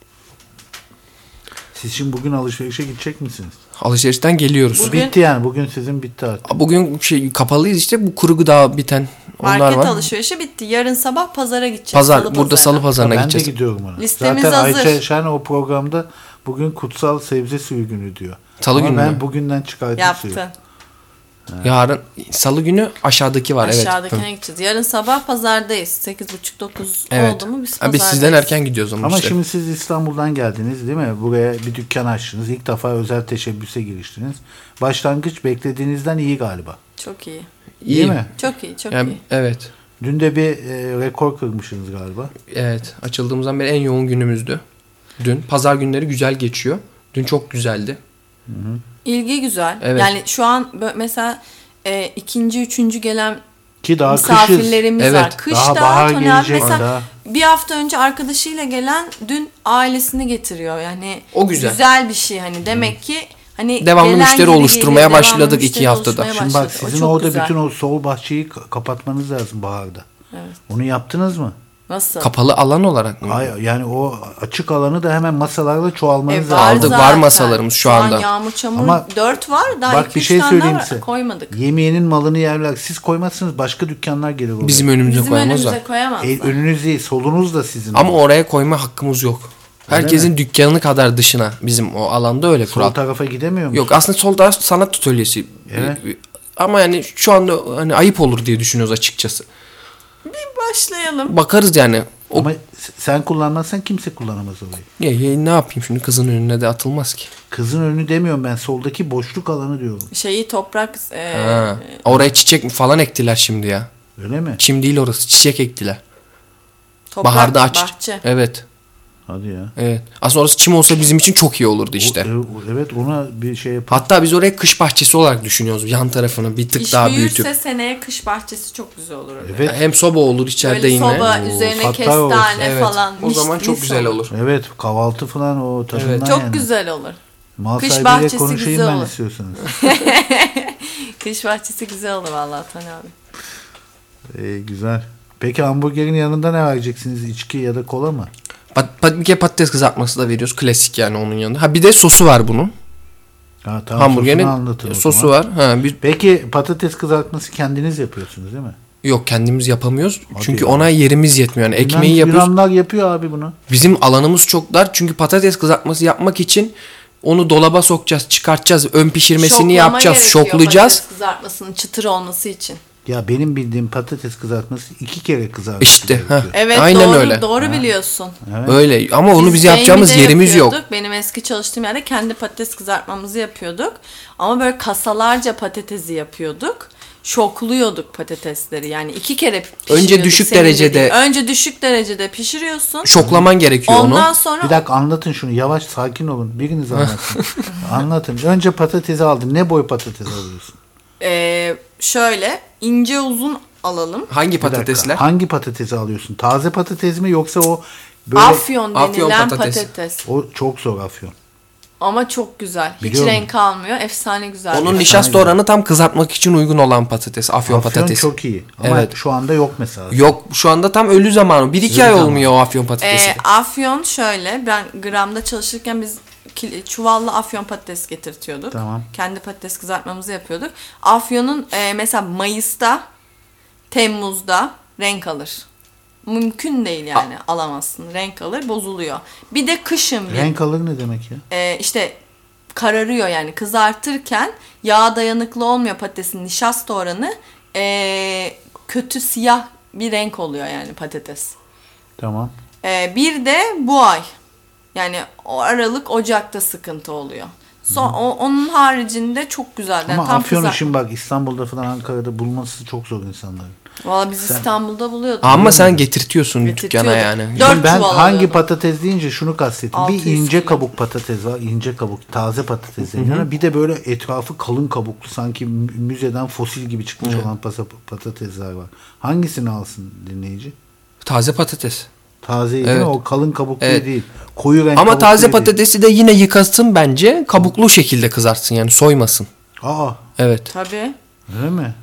Siz şimdi bugün alışverişe gidecek misiniz? Alışverişten geliyoruz. Bugün- Bitti yani. Bugün sizin bitti artık. Bugün şey kapalıyız işte, bu kuru gıda biten onlar Market var. alışverişi bitti. Yarın sabah pazara gideceğiz. Pazar, Salı burada pazarına. salı pazarına Ben de gideceğiz. gidiyorum ona. Listemiz Zaten hazır. Ayça Şen o programda bugün kutsal sebze suyu günü diyor. Salı Ama günü ben mü? bugünden çıkardım suyu. Yaptı. Yarın salı günü aşağıdaki var, evet. Aşağıdakine Hı. gideceğiz. Yarın sabah pazardayız. sekiz buçuk dokuz Evet. oldu mu biz Ha, pazardayız. biz sizden erken gidiyoruz ama, Ama işte. şimdi siz İstanbul'dan geldiniz değil mi? Buraya bir dükkan açtınız. İlk defa özel teşebbüse giriştiniz. Başlangıç beklediğinizden iyi galiba. Çok iyi. İyi Değil mi? Çok iyi, çok Yani, iyi. evet. Dün de bir e, rekor kırmışsınız galiba. Evet. Açıldığımızdan beri en yoğun günümüzdü. Dün. Pazar günleri güzel geçiyor. Dün çok güzeldi. İlgi güzel. Evet. Yani şu an bö- mesela e, ikinci, üçüncü gelen Ki daha kışız. misafirlerimiz Evet. var. Kış Daha daha, bahar Tony abi gelecek. mesela Daha- bir hafta önce arkadaşıyla gelen dün ailesini getiriyor. Yani O güzel. Güzel bir şey hani demek ki hani Devamlı gelen müşteri geri oluşturmaya geliyor, devamlı başladık müşteri iki haftada. oluşmaya Şimdi bak başladı. O sizin çok orada güzel. bütün o sol bahçeyi ka- kapatmanız lazım baharda. Evet. Onu yaptınız mı? Nasıl? Kapalı alan olarak mı? Hayır, yani o açık alanı da hemen masalarla çoğalmanız E, var lazım. Aldık, var zaten. masalarımız şu an anda. yağmur çamur Ama dört var. Daha Bak iki bir üç şey tane söyleyeyim daha size. koymadık. Yemeğinin malını yerler. Siz koymazsınız başka dükkanlar gelir oraya. Bizim önümüze Bizim koyamazlar. önümüze koyamazlar. E, önünüz değil, solunuz da sizin. Ama oraya koyma hakkımız yok. Herkesin dükkanı kadar dışına bizim o alanda öyle sol kural. tarafa gidemiyor musun? Yok aslında sol taraf sanat atölyesi. Evet. Ama yani şu anda hani ayıp olur diye düşünüyoruz açıkçası. Bir başlayalım. Bakarız yani. O, Ama sen kullanmazsan kimse kullanamaz orayı. ya, ya ne yapayım şimdi kızın önüne de atılmaz ki. Kızın önünü demiyorum ben, soldaki boşluk alanı diyorum. Şeyi toprak e, Ha. Oraya çiçek falan ektiler şimdi ya. Öyle mi? Çim değil orası, çiçek ektiler. toprak Baharda aç. bahçe. Evet. Hadi ya. Evet. Aslında orası çim olsa bizim için çok iyi olurdu işte. O- o- evet, ona bir şey yap. Hatta biz oraya kış bahçesi olarak düşünüyoruz. Yan tarafını bir tık İş daha büyürse büyütüp. seneye kış bahçesi çok güzel olur. orada. Evet. Hem soba olur içeride Böyle yine. soba Oo, üzerine hatta o- kestane Evet. falan. O mis- zaman çok mis güzel olur. Evet, kahvaltı falan o tadından Evet. Çok yani. güzel olur. Mal Kış sahibiyle bahçesi konuşayım güzel ben olur. istiyorsanız. Kış bahçesi güzel olur vallahi Tony abi. Ee, güzel. Peki hamburgerin yanında ne vereceksiniz? İçki ya da kola mı? Pat, pat, bir kere patates kızartması da veriyoruz. Klasik yani onun yanında. Ha bir de sosu var bunun. Ha, tamam, Hamburgerin sosunu anlatın o sosu zaman. var. Ha bir Peki patates kızartması kendiniz yapıyorsunuz değil mi? yok kendimiz yapamıyoruz. Hadi Çünkü ya. ona yerimiz yetmiyor. Yani ekmeği Yunan- yapıyoruz. Yunanlar yapıyor abi bunu. Bizim alanımız çok dar. Çünkü patates kızartması yapmak için onu dolaba sokacağız, çıkartacağız, ön pişirmesini Şoklama yapacağız, gerekiyor şoklayacağız. Patates kızartmasının çıtır olması için. Ya benim bildiğim patates kızartması iki kere kızartması İşte, gerekiyor. ha. Evet Aynen doğru, öyle. doğru biliyorsun. Evet. Öyle ama onu Biz biz yapacağımız Beymi'de yerimiz yok. yapıyorduk. Benim eski çalıştığım yerde kendi patates kızartmamızı yapıyorduk. Ama böyle kasalarca patatesi yapıyorduk. Şokluyorduk patatesleri. Yani iki kere pişiriyorduk. Önce düşük senin derecede- dediğin. Önce düşük derecede pişiriyorsun. Şoklaman gerekiyor Ondan onu. sonra Bir dakika anlatın şunu. Yavaş, sakin olun. Biriniz anlatın. Anlatın. Önce patatesi aldın. Ne boy patates alıyorsun? e, şöyle ince uzun alalım. Hangi Bir dakika. patatesler? Hangi patatesi alıyorsun? Taze patates mi yoksa o böyle... Afyon Afyon denilen patates. patates. O çok zor afyon. Ama çok güzel. Hiç Biliyorum. renk almıyor. Efsane güzel. Onun Efsane nişasta güzel. oranı tam kızartmak için uygun olan patates. Afyon, Afyon patatesi. çok iyi. Ama Evet. şu anda yok mesela. Yok şu anda tam ölü zamanı. Bir iki Ölü ay zamanı. olmuyor o afyon patatesi. Ee, afyon şöyle, ben gramda çalışırken biz kil- çuvallı afyon patates getirtiyorduk. Tamam. Kendi patates kızartmamızı yapıyorduk. Afyonun e, mesela Mayıs'ta, Temmuz'da renk alır. Mümkün değil yani alamazsın. Renk alır, bozuluyor. Bir de kışın bir Renk alır ne demek ya? e, işte kararıyor yani kızartırken yağ dayanıklı olmuyor patatesin nişasta oranı. E, kötü siyah bir renk oluyor yani patates. Tamam. Ee, bir de bu ay. Yani o Aralık Ocak'ta sıkıntı oluyor. Son, o, onun haricinde çok güzel. Yani Ama tam afyon kızar- işin bak İstanbul'da falan Ankara'da bulması çok zor insanların. Valla biz Sen- İstanbul'da buluyorduk. Ama sen getirtiyorsun Getirtiyorduk. dükkana yani. Dört Şimdi ben çuval hangi alıyordum. patates deyince şunu kastettim. altı Bir yüz ince kilo. kabuk patates var. İnce kabuk. Taze patates deniyor. Bir de böyle etrafı kalın kabuklu sanki mü- müzeden fosil gibi çıkmış olan pasa- patatesler var. Hangisini alsın dinleyici? Taze patates. Taze değil Evet. mi? O kalın kabuklu Evet. değil. Koyu renk Ama kabuklu taze değil. patatesi de yine yıkasın bence. Kabuklu şekilde kızartsın yani soymasın. Aa, Evet. Tabii. öyle mi?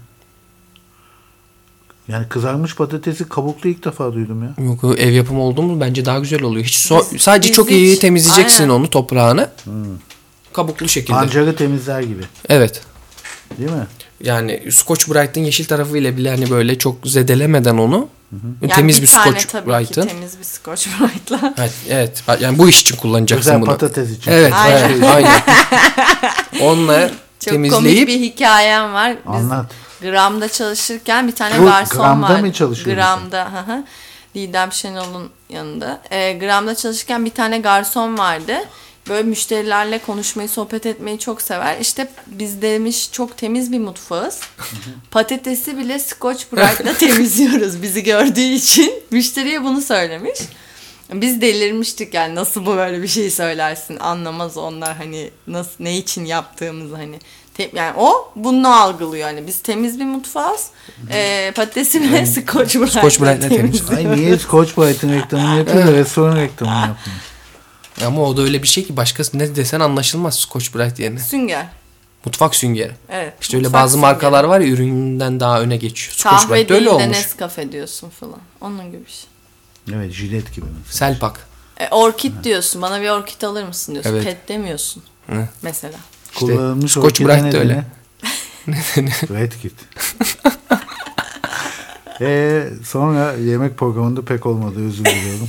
Yani kızarmış patatesi kabuklu ilk defa duydum ya. Yok o ev yapımı oldu mu bence daha güzel oluyor. Hiç so- Biz- sadece biz çok hiç- iyi temizleyeceksin Aynen. onu toprağını. Kabuklu şekilde. Pancarı temizler gibi. Evet. Değil mi? Yani Scotch Brite'ın yeşil tarafı ile bile hani böyle çok zedelemeden onu. Yani Temiz bir, tane Scotch tabii Brite'ın. ki temiz bir Scotch Brite'la. Evet, evet. Yani bu iş için kullanacaksın Özel bunu. patates için. Evet, Aynen. evet, aynen. Onunla Çok komik temizleyip bir hikayem var. Biz Anlat. Gram'da çalışırken bir tane Bu garson Gram'da vardı. mı çalışıyordun Gram'da. Hı hı. Didem Şenol'un yanında. Ee, Gram'da çalışırken bir tane garson vardı. Böyle müşterilerle konuşmayı, sohbet etmeyi çok sever. İşte biz demiş çok temiz bir mutfağız. Patatesi bile Scotch Brite'la temizliyoruz bizi gördüğü için. Müşteriye bunu söylemiş. Biz delirmiştik yani nasıl bu böyle bir şey söylersin anlamaz onlar hani nasıl ne için yaptığımızı hani Te- yani o bunu algılıyor hani biz temiz bir mutfağız e, patatesi bile Scotch Brite'la Scotch Brite'la temizliyoruz. Ay niye Scotch Brite'ın reklamını yapıyor da restoran reklamını yapmıyor? ama o da öyle bir şey ki başkası ne desen anlaşılmaz Scotch Brite yerine. Sünger. Mutfak süngeri. Evet. İşte öyle mutfak bazı süngeri. markalar var ya ürününden daha öne geçiyor. Scotch Kahve Brite de öyle değil de olmuş. Nescafe diyorsun falan. Onun gibi bir şey. Evet, jilet gibi mesela. Selpak. E, orkid diyorsun. Bana bir orkid alır mısın diyorsun. Evet. Pet demiyorsun. Hı. Mesela. Kullanılmış Scotch orkide Brite ne de öyle. denir? Red Kit. Ee, sonra yemek programında pek olmadı, özür diliyorum.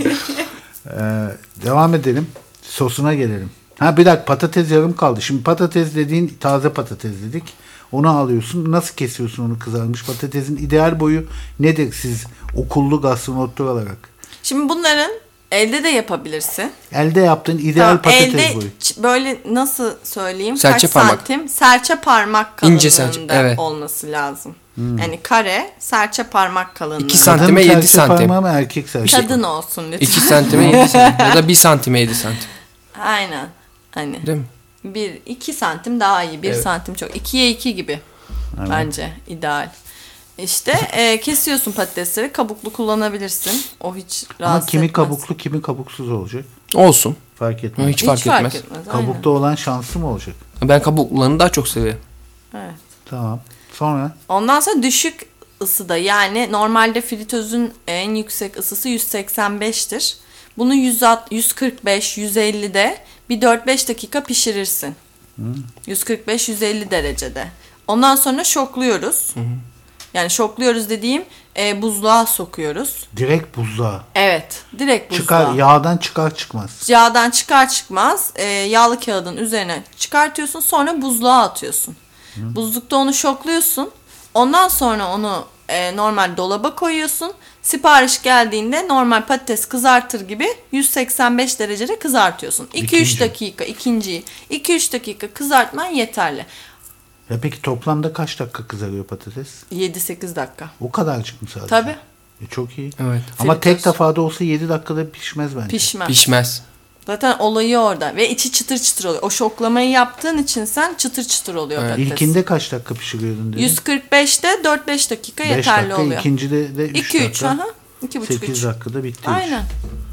Ee, devam edelim. Sosuna gelelim. Ha bir dakika, patates yarım kaldı. Şimdi patates dediğin taze patates dedik. Onu alıyorsun. Nasıl kesiyorsun onu, kızarmış patatesin ideal boyu nedir siz okullu gastronotlar olarak? Şimdi bunların elde de yapabilirsin. Elde yaptığın ideal Tamam, patates elde boyu. ç- böyle nasıl söyleyeyim? Serçe Kaç parmak. santim? Serçe parmak İnce kalınlığında serçe, evet. olması lazım. Yani kare serçe parmak kalınlığında. İki Kadın santime yedi serçe santim. parmağı mı, erkek serçe Kadın parmağı? olsun lütfen. iki santime yedi santim. Ya da bir santime yedi santim. Aynen. Hani Değil mi? bir iki santim daha iyi. Bir Evet. santim çok. İkiye iki gibi. Evet. Bence ideal. İşte e, kesiyorsun patatesleri. Kabuklu kullanabilirsin. O hiç Ama rahatsız kimi etmez. kabuklu kimi kabuksuz olacak. Olsun. Fark etmez. Hiç, Hiç fark, fark etmez. etmez. aynen. Kabukta olan şanslı mı olacak? Ben kabuklarını daha çok seviyorum. Evet. Tamam. Sonra Ondan sonra düşük ısıda, yani normalde fritözün en yüksek ısısı yüz seksen beştir. Bunu yüz kırk beş yüz ellide bir dört beş dakika pişirirsin. yüz kırk beş yüz elli derecede. Ondan sonra şokluyoruz. Yani şokluyoruz dediğim e, buzluğa sokuyoruz. direkt buzluğa. Evet, direkt buzluğa. Çıkar, yağdan çıkar çıkmaz. Yağdan çıkar çıkmaz e, yağlı kağıdın üzerine çıkartıyorsun, sonra buzluğa atıyorsun. Buzlukta onu şokluyorsun. Ondan sonra onu e, normal dolaba koyuyorsun. Sipariş geldiğinde normal patates kızartır gibi yüz seksen beş derecede kızartıyorsun. iki üç İkinci. dakika ikinciyi iki üç dakika kızartman yeterli. Ya peki toplamda kaç dakika kızarıyor patates? yedi sekiz dakika. O kadarcık mı sadece? Tabii. E çok iyi. Evet. Ama Fritöz. tek defada olsa yedi dakikada pişmez bence. Pişmez. Pişmez. Zaten olayı orada ve içi çıtır çıtır oluyor. O şoklamayı yaptığın için sen çıtır çıtır oluyor patates. İlkinde kaç dakika pişiriyordun dedin? yüz kırk beşte dört beş dakika beş yeterli dakika, oluyor. ikincide de üç iki üç dakika. aha. iki buçuk sekiz üç. dakikada bitti. iş. Aynen.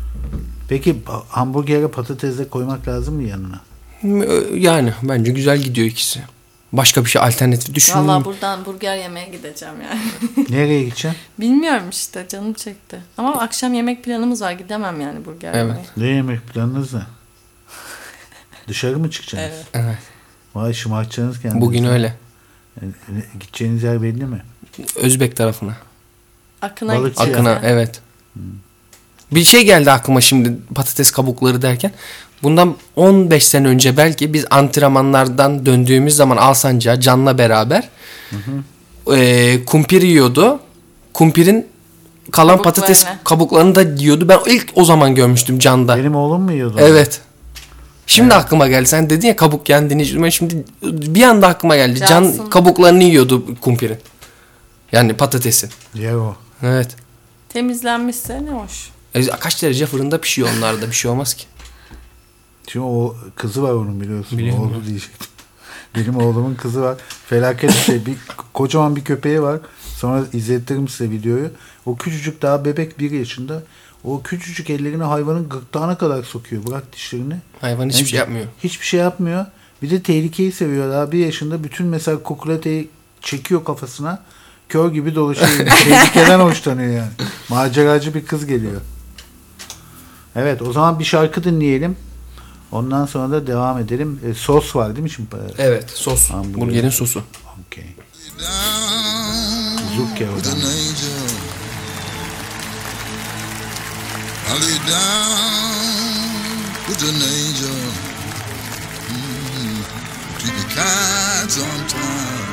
Peki hamburgere patates de koymak lazım mı yanına? Yani bence güzel gidiyor ikisi. Başka bir şey alternatif düşünün. Vallahi buradan burger yemeye gideceğim yani. Nereye gideceksin? Bilmiyorum işte, canım çekti. Ama akşam yemek planımız var, gidemem yani burger Evet. yemeye. Ne yemek planınız ne? Dışarı mı çıkacaksınız? Evet. Evet. Vay şımartacaksınız kendinizi. Bugün öyle. Yani, gideceğiniz yer belli mi? Özbek tarafına. Akına Balıkçı gideceğiz. Akına yani. evet. Bir şey geldi aklıma şimdi patates kabukları derken. Bundan on beş sene önce belki biz antrenmanlardan döndüğümüz zaman Alsancak'a Can'la beraber e, kumpir yiyordu. Kumpirin kalan Kabuklarını. patates kabuklarını da yiyordu. Ben ilk o zaman görmüştüm Can'da. Benim oğlum mu yiyordu? Evet. Şimdi aklıma geldi. Sen dedin ya kabuk yendiğini hiç duymadım. Şimdi bir anda aklıma geldi. Cansın. Can kabuklarını yiyordu kumpirin. Yani patatesin. Yer o. Evet. Temizlenmişse ne hoş. E, kaç derece fırında pişiyor onlarda, bir şey olmaz ki. Şimdi o kızı var onun, biliyorsun. Biliyorum. Oğlu diyecektim. Benim oğlumun kızı var. Felaket bir şey. Bir, kocaman bir köpeği var. Sonra izletirim size videoyu. O küçücük, daha bebek, bir yaşında. O küçücük ellerini hayvanın gırtlağına kadar sokuyor. Bırak dişlerini. Hayvan hiçbir Yani şey yapmıyor. Hiçbir şey yapmıyor. Bir de tehlikeyi seviyor. Daha bir yaşında bütün mesela kukulateyi çekiyor kafasına. Kör gibi dolaşıyor. Tehlikeden hoşlanıyor yani. Maceracı bir kız geliyor. Evet, o zaman bir şarkı dinleyelim. Ondan sonra da devam edelim. E, sos var değil mi şimdi? Evet, sos. Hamburger. Burgerin sosu. Okay. Down Zukke o with an zaman. angel. I lay down with an angel. Mm, keep the kites on time.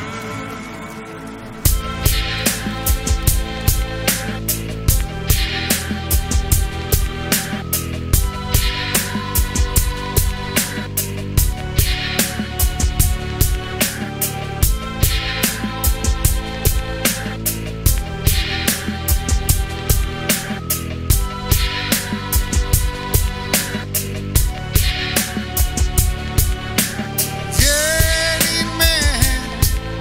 Any man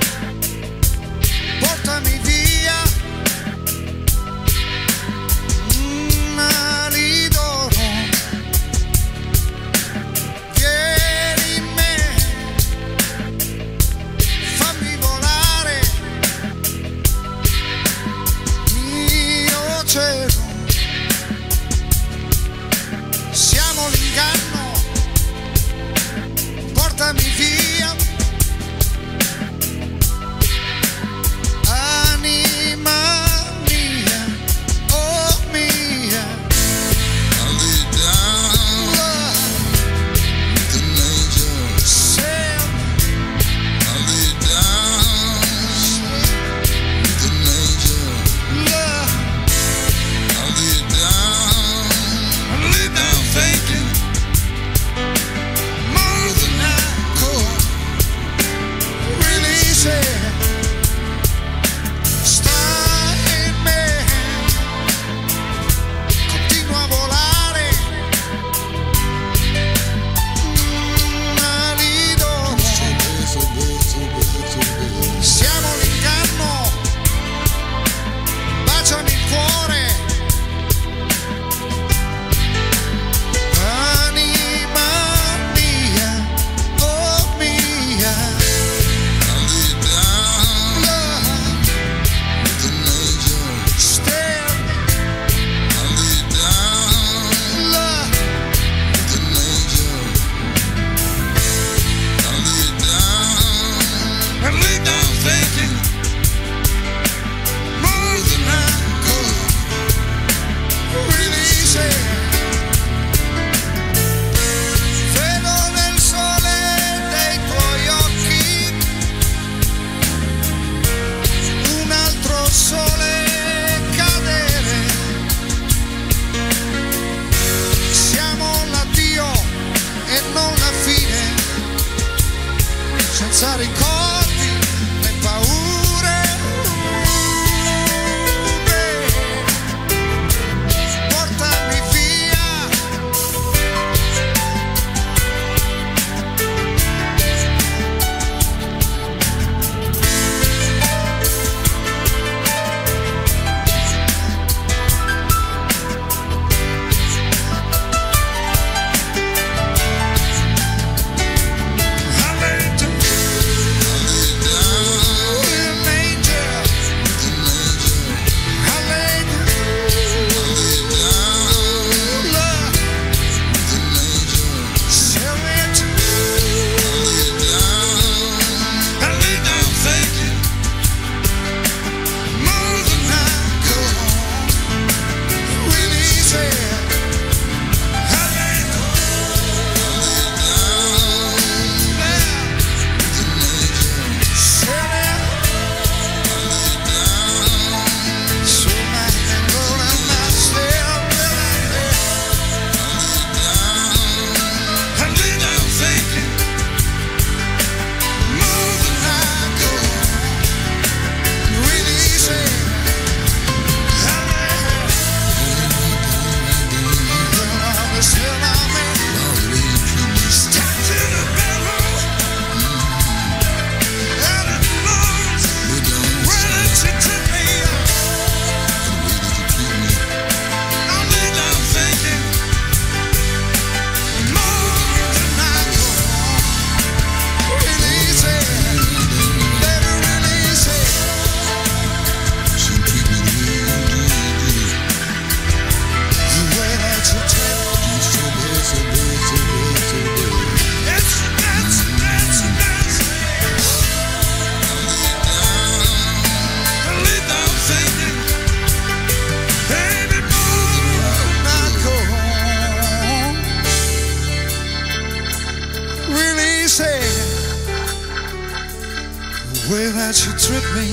that you treat me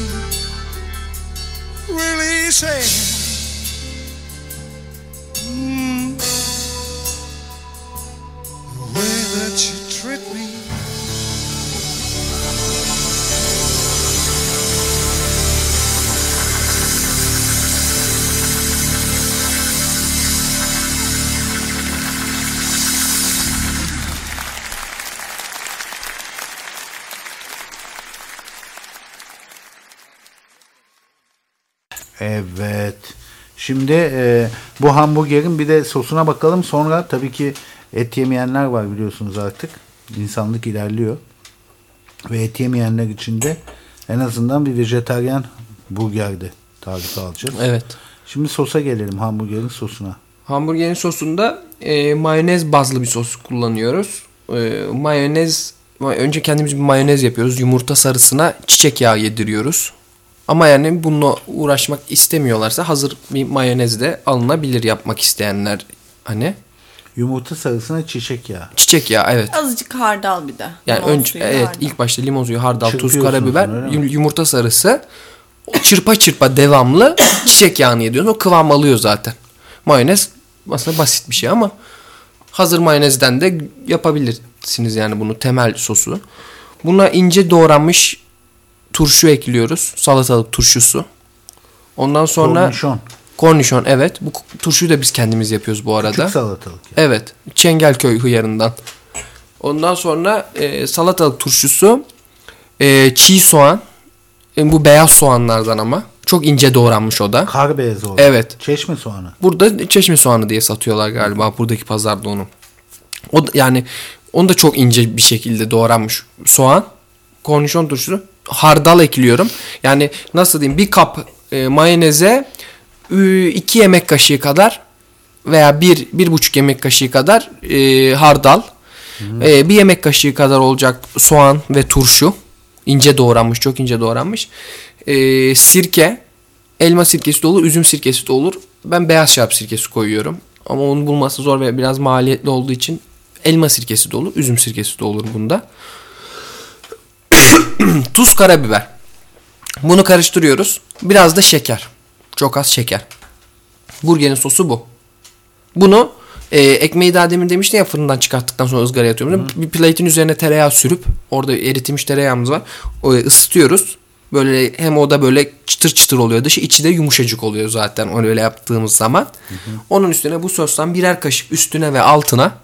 really sad. Mm. The way that you treat me. Evet. Şimdi e, bu hamburgerin bir de sosuna bakalım. Sonra tabii ki et yemeyenler var biliyorsunuz artık. İnsanlık ilerliyor. Ve et yemeyenler için de en azından bir vejetaryen burgerde tarifi alacağız. Evet. Şimdi sosa gelelim, hamburgerin sosuna. Hamburgerin sosunda e, mayonez bazlı bir sos kullanıyoruz. E, mayonez, önce kendimiz bir mayonez yapıyoruz. Yumurta sarısına çiçek yağı yediriyoruz. Ama yani bununla uğraşmak istemiyorlarsa hazır bir mayonez de alınabilir, yapmak isteyenler hani. Yumurta sarısına çiçek yağı. Çiçek yağı, evet. Azıcık hardal bir de. Yani Limon önce suyu, evet hardal. ilk başta limon suyu, hardal, tuz, Çırpıyorsunuz karabiber, öyle mi? yum- yumurta sarısı, çırpa çırpa devamlı çiçek yağını yediyorsun. O kıvam alıyor zaten. Mayonez aslında basit bir şey ama hazır mayonezden de yapabilirsiniz yani bunu, temel sosu. Buna ince doğranmış turşu ekliyoruz. Salatalık turşusu. Ondan sonra Kornişon. kornişon, evet. Bu turşuyu da biz kendimiz yapıyoruz bu arada. Küçük salatalık. Evet. Çengelköy hıyarından. Ondan sonra e, salatalık turşusu, e, çiğ soğan. E, bu beyaz soğanlardan ama. Çok ince doğranmış o da. Kar beyazı oldu. Evet. Çeşme soğanı. Burada çeşme soğanı diye satıyorlar galiba buradaki pazarda onu. O da, yani onu da çok ince bir şekilde doğranmış soğan, kornişon turşusu, hardal ekliyorum. Yani nasıl diyeyim, bir kap e, mayoneze e, iki yemek kaşığı kadar veya bir, bir buçuk yemek kaşığı kadar e, hardal. E, bir yemek kaşığı kadar olacak soğan ve turşu. İnce doğranmış, çok ince doğranmış. E, sirke, elma sirkesi de olur, üzüm sirkesi de olur. Ben beyaz şarap sirkesi koyuyorum. Ama onu bulması zor ve biraz maliyetli olduğu için elma sirkesi de olur, üzüm sirkesi de olur bunda. Tuz, karabiber. Bunu karıştırıyoruz. Biraz da şeker. Çok az şeker. Burgerin sosu bu. Bunu e, ekmeği daha demin demiştim ya, fırından çıkarttıktan sonra ızgaraya atıyorum. Bir plate'in üzerine tereyağı sürüp, orada eritilmiş tereyağımız var. O ısıtıyoruz. Böyle hem o da böyle çıtır çıtır oluyor. Dışı, içi de yumuşacık oluyor zaten onu öyle yaptığımız zaman. Hı hı. Onun üstüne bu sostan birer kaşık üstüne ve altına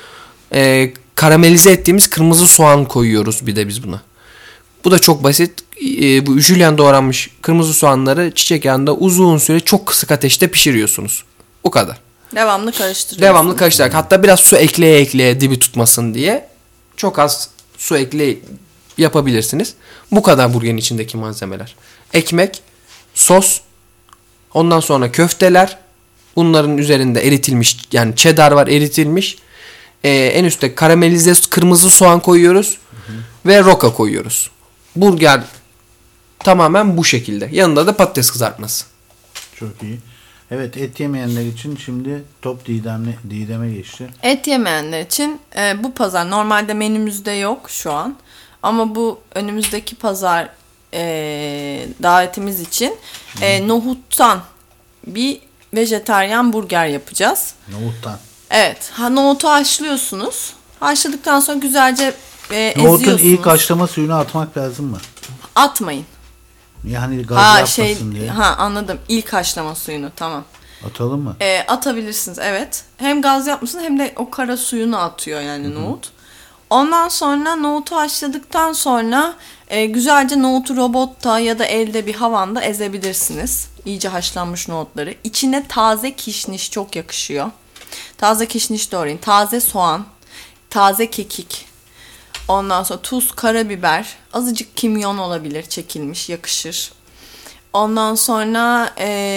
e, karamelize ettiğimiz kırmızı soğan koyuyoruz bir de biz buna. Bu da çok basit. E, bu jülyen doğranmış kırmızı soğanları çiçek yağında uzun süre çok kısık ateşte pişiriyorsunuz. O kadar. Devamlı karıştırıyorsunuz. Devamlı karıştırarak. Hatta biraz su ekleye ekleye dibi tutmasın diye çok az su ekleye yapabilirsiniz. Bu kadar burgerin içindeki malzemeler. Ekmek, sos, ondan sonra köfteler. Bunların üzerinde eritilmiş, yani cheddar var, eritilmiş. Ee, en üstte karamelize kırmızı soğan koyuyoruz. Hı hı. Ve roka koyuyoruz. Burger tamamen bu şekilde. Yanında da patates kızartması. Çok iyi. Evet, et yemeyenler için şimdi top Didem'le, Didem'e geçti. Et yemeyenler için e, bu pazar normalde menümüzde yok şu an. Ama bu önümüzdeki pazar e, davetimiz için e, nohuttan bir vejetaryen burger yapacağız. Nohuttan. Evet. Ha, nohutu haşlıyorsunuz. Haşladıktan sonra güzelce e, Nohutun eziyorsunuz. ilk haşlama suyunu atmak lazım mı? Atmayın. Yani gaz Ha yapmasın şey diye. ha anladım. İlk haşlama suyunu, tamam. Atalım mı? E, atabilirsiniz, evet. Hem gaz yapmasın hem de o kara suyunu atıyor yani, Hı-hı. nohut. Ondan sonra nohutu haşladıktan sonra e, güzelce nohutu robotta ya da elde bir havanda ezebilirsiniz. İyice haşlanmış nohutları. İçine taze kişniş çok yakışıyor. Taze kişniş doğrayın. Taze soğan, taze kekik. Ondan sonra tuz, karabiber, azıcık kimyon olabilir, çekilmiş, yakışır. Ondan sonra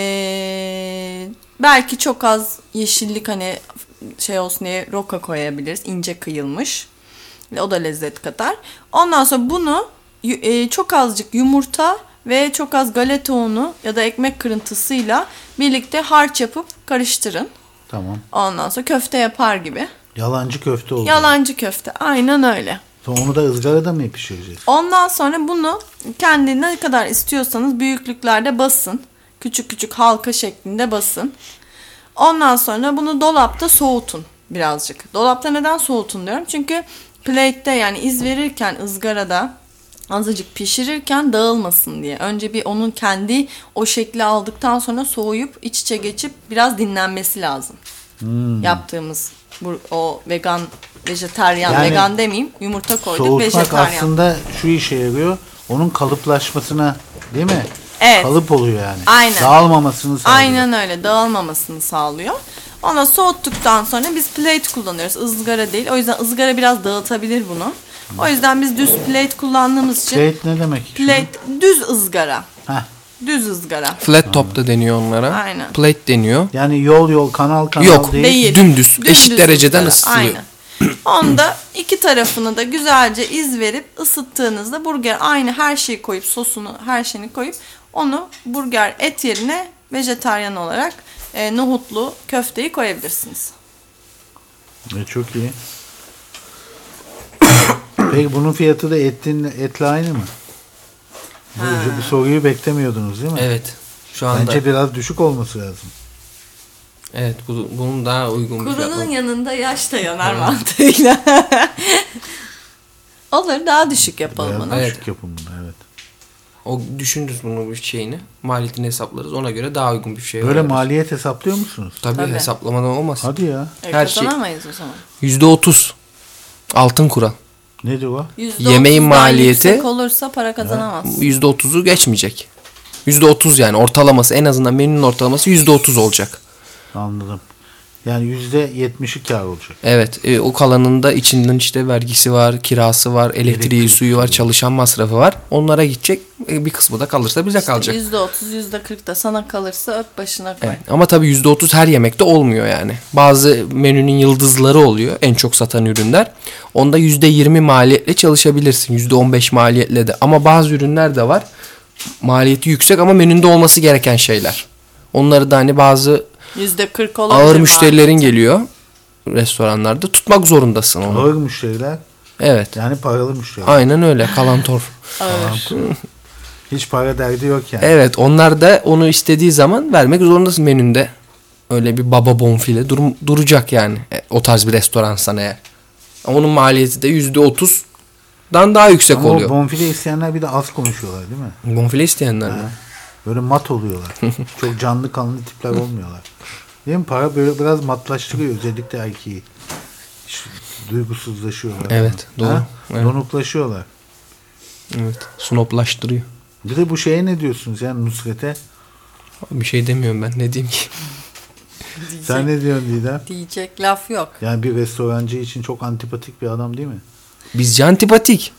ee, belki çok az yeşillik, hani şey olsun diye roka koyabiliriz, ince kıyılmış. O da lezzet katar. Ondan sonra bunu e, çok azıcık yumurta ve çok az galeta unu ya da ekmek kırıntısıyla birlikte harç yapıp karıştırın. Tamam. Ondan sonra köfte yapar gibi. Yalancı köfte oldu. Yalancı köfte, aynen öyle. Sonra onu da ızgarada mı pişireceğiz? Ondan sonra bunu kendi ne kadar istiyorsanız büyüklüklerde basın. Küçük küçük halka şeklinde basın. Ondan sonra bunu dolapta soğutun birazcık. Dolapta neden soğutun diyorum? Çünkü plate'te yani iz verirken ızgarada azıcık pişirirken dağılmasın diye. Önce bir onun kendi o şekli aldıktan sonra soğuyup iç içe geçip biraz dinlenmesi lazım. Hmm. Yaptığımız bu o vegan, vejetaryen, Yani vegan demeyeyim, yumurta koyduk, Soğutmak vejetaryen. aslında şu işe yarıyor. Onun kalıplaşmasına, değil mi? Evet. Kalıp oluyor yani. Aynen. Dağılmamasını sağlıyor. Aynen öyle, dağılmamasını sağlıyor. Ona soğuttuktan sonra biz plate kullanıyoruz. Izgara değil. O yüzden ızgara biraz dağıtabilir bunu. O yüzden biz düz plate kullandığımız için Plate ne demek? plate düz ızgara. Heh. Düz ızgara. Flat top da deniyor onlara. Aynen. Plate deniyor. Yani yol yol kanal kanal Yok, değil. Değil. Dümdüz, eşit dereceden ızgara. ısıtılıyor. Aynen. Onda iki tarafını da güzelce iz verip ısıttığınızda burger aynı her şeyi koyup sosunu her şeyini koyup onu burger et yerine vejetaryen olarak e, nohutlu köfteyi koyabilirsiniz. E, çok iyi. Peki bunun fiyatı da etin, etle aynı mı? Bu, bu soruyu beklemiyordunuz değil mi? Evet. Şu anda. Bence biraz düşük olması lazım. Evet, bu, bunun daha uygun bir Kurunun fiyatı. yanında yaş da yanar mantığıyla. Olur, daha düşük yapalım Biraz onu. Evet. düşük yapın bunu, evet. O düşünürüz bunu bir şeyini. Maliyetini hesaplarız. Ona göre daha uygun bir şey Böyle veririz. maliyet hesaplıyor musunuz? Tabii, Tabii. hesaplamadan olmaz. Hadi ya. E, her şey- kazanamayız o zaman. yüzde otuz. Altın kural. Nedir o? yüzde Yemeğin otuzdan maliyeti- yüksek olursa para kazanamaz. yüzde otuzu geçmeyecek. yüzde otuz yani ortalaması, en azından menünün ortalaması yüzde otuz olacak. Anladım. Yani yüzde yetmişi kar olacak. Evet, e, o kalanında içinden işte vergisi var, kirası var, elektriği, Elektrik, suyu var, suyu. çalışan masrafı var. Onlara gidecek. E, bir kısmı da kalırsa bize kalacak. yüzde otuz, yüzde kırk da sana kalırsa öp başına koy. Evet. Ama tabii yüzde otuz her yemekte olmuyor yani. Bazı menünün yıldızları oluyor. En çok satan ürünler. Onda yüzde yirmi maliyetle çalışabilirsin. yüzde on beş maliyetle de. Ama bazı ürünler de var. Maliyeti yüksek ama menünde olması gereken şeyler. Onları da hani bazı yüzde kırk olabilir. ağır müşterilerin maliyeti. geliyor restoranlarda. Tutmak zorundasın onu. Ağır müşteriler, Evet. yani paralı müşteriler. Aynen öyle. Kalantor. Ağır. Hiç para derdi yok yani. Evet. Onlar da onu istediği zaman vermek zorundasın menünde. Öyle bir baba bonfile dur- duracak yani. E, o tarz bir restoransan eğer. Onun maliyeti de yüzde otuzdan daha yüksek Ama oluyor. o bonfile isteyenler bir de az konuşuyorlar değil mi? Bonfile isteyenler mi? Böyle mat oluyorlar. Çok canlı kanlı tipler olmuyorlar. Değil mi? Para böyle biraz matlaştırıyor özellikle erkeği. İşte duygusuzlaşıyorlar. Evet, doğru. Ha? Evet. Donuklaşıyorlar. Evet. Snoplaştırıyor. Bir de bu şeye ne diyorsunuz yani Nusret'e? Bir şey demiyorum ben. Ne diyeyim ki? Diyecek, Sen ne diyorsun Didem? diyecek laf yok. Yani bir restorancı için çok antipatik bir adam değil mi? Bizce antipatik.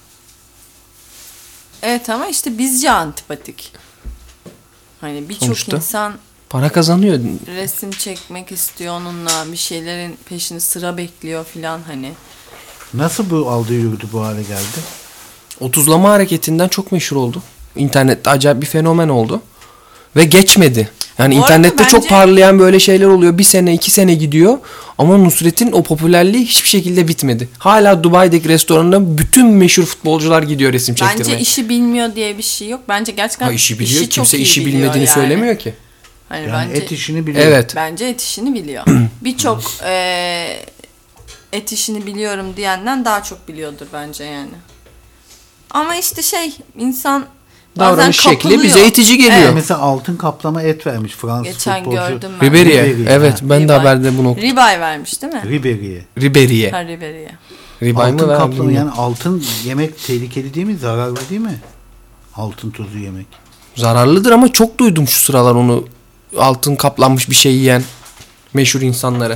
Evet ama işte bizce antipatik. Hani birçok Sonuçta. insan Para kazanıyor. resim çekmek istiyor onunla, bir şeylerin peşini sıra bekliyor filan hani. Nasıl bu aldı yürüdü bu hale geldi? otuzlama hareketinden çok meşhur oldu. İnternette acayip bir fenomen oldu. Ve geçmedi. Yani Bu arada internette çok bence- parlayan böyle şeyler oluyor. Bir sene iki sene gidiyor. Ama Nusret'in o popülerliği hiçbir şekilde bitmedi. Hala Dubai'deki restoranına bütün meşhur futbolcular gidiyor resim çektirmeye. Bence işi bilmiyor diye bir şey yok. Bence gerçekten Ha, işi biliyor. çok Kimse iyi işi biliyor bilmediğini yani. söylemiyor ki. Hani Yani bence et işini biliyor. Evet. bence et işini biliyor. Birçok eee et işini biliyorum diyenden daha çok biliyordur bence yani. Ama işte şey insan bazen Davranış şekli kapılıyor. bize itici geliyor. Evet. Mesela altın kaplama et vermiş Fransız Geçen futbolcu. gördüm ben. Ribéry'e. Ribéry, Evet, ha. ben de Ribeye. haberde bunu okudum. Ribeye vermiş değil mi? Ribery'e. Ribéry'e. Ha Ribéry'e. Ribeye Altın mi ver? kaplama bilmiyorum. yani altın yemek tehlikeli değil mi? Zararlı değil mi? Altın tozu yemek. Zararlıdır ama çok duydum şu sıralar onu. Altın kaplanmış bir şey yiyen meşhur insanlara.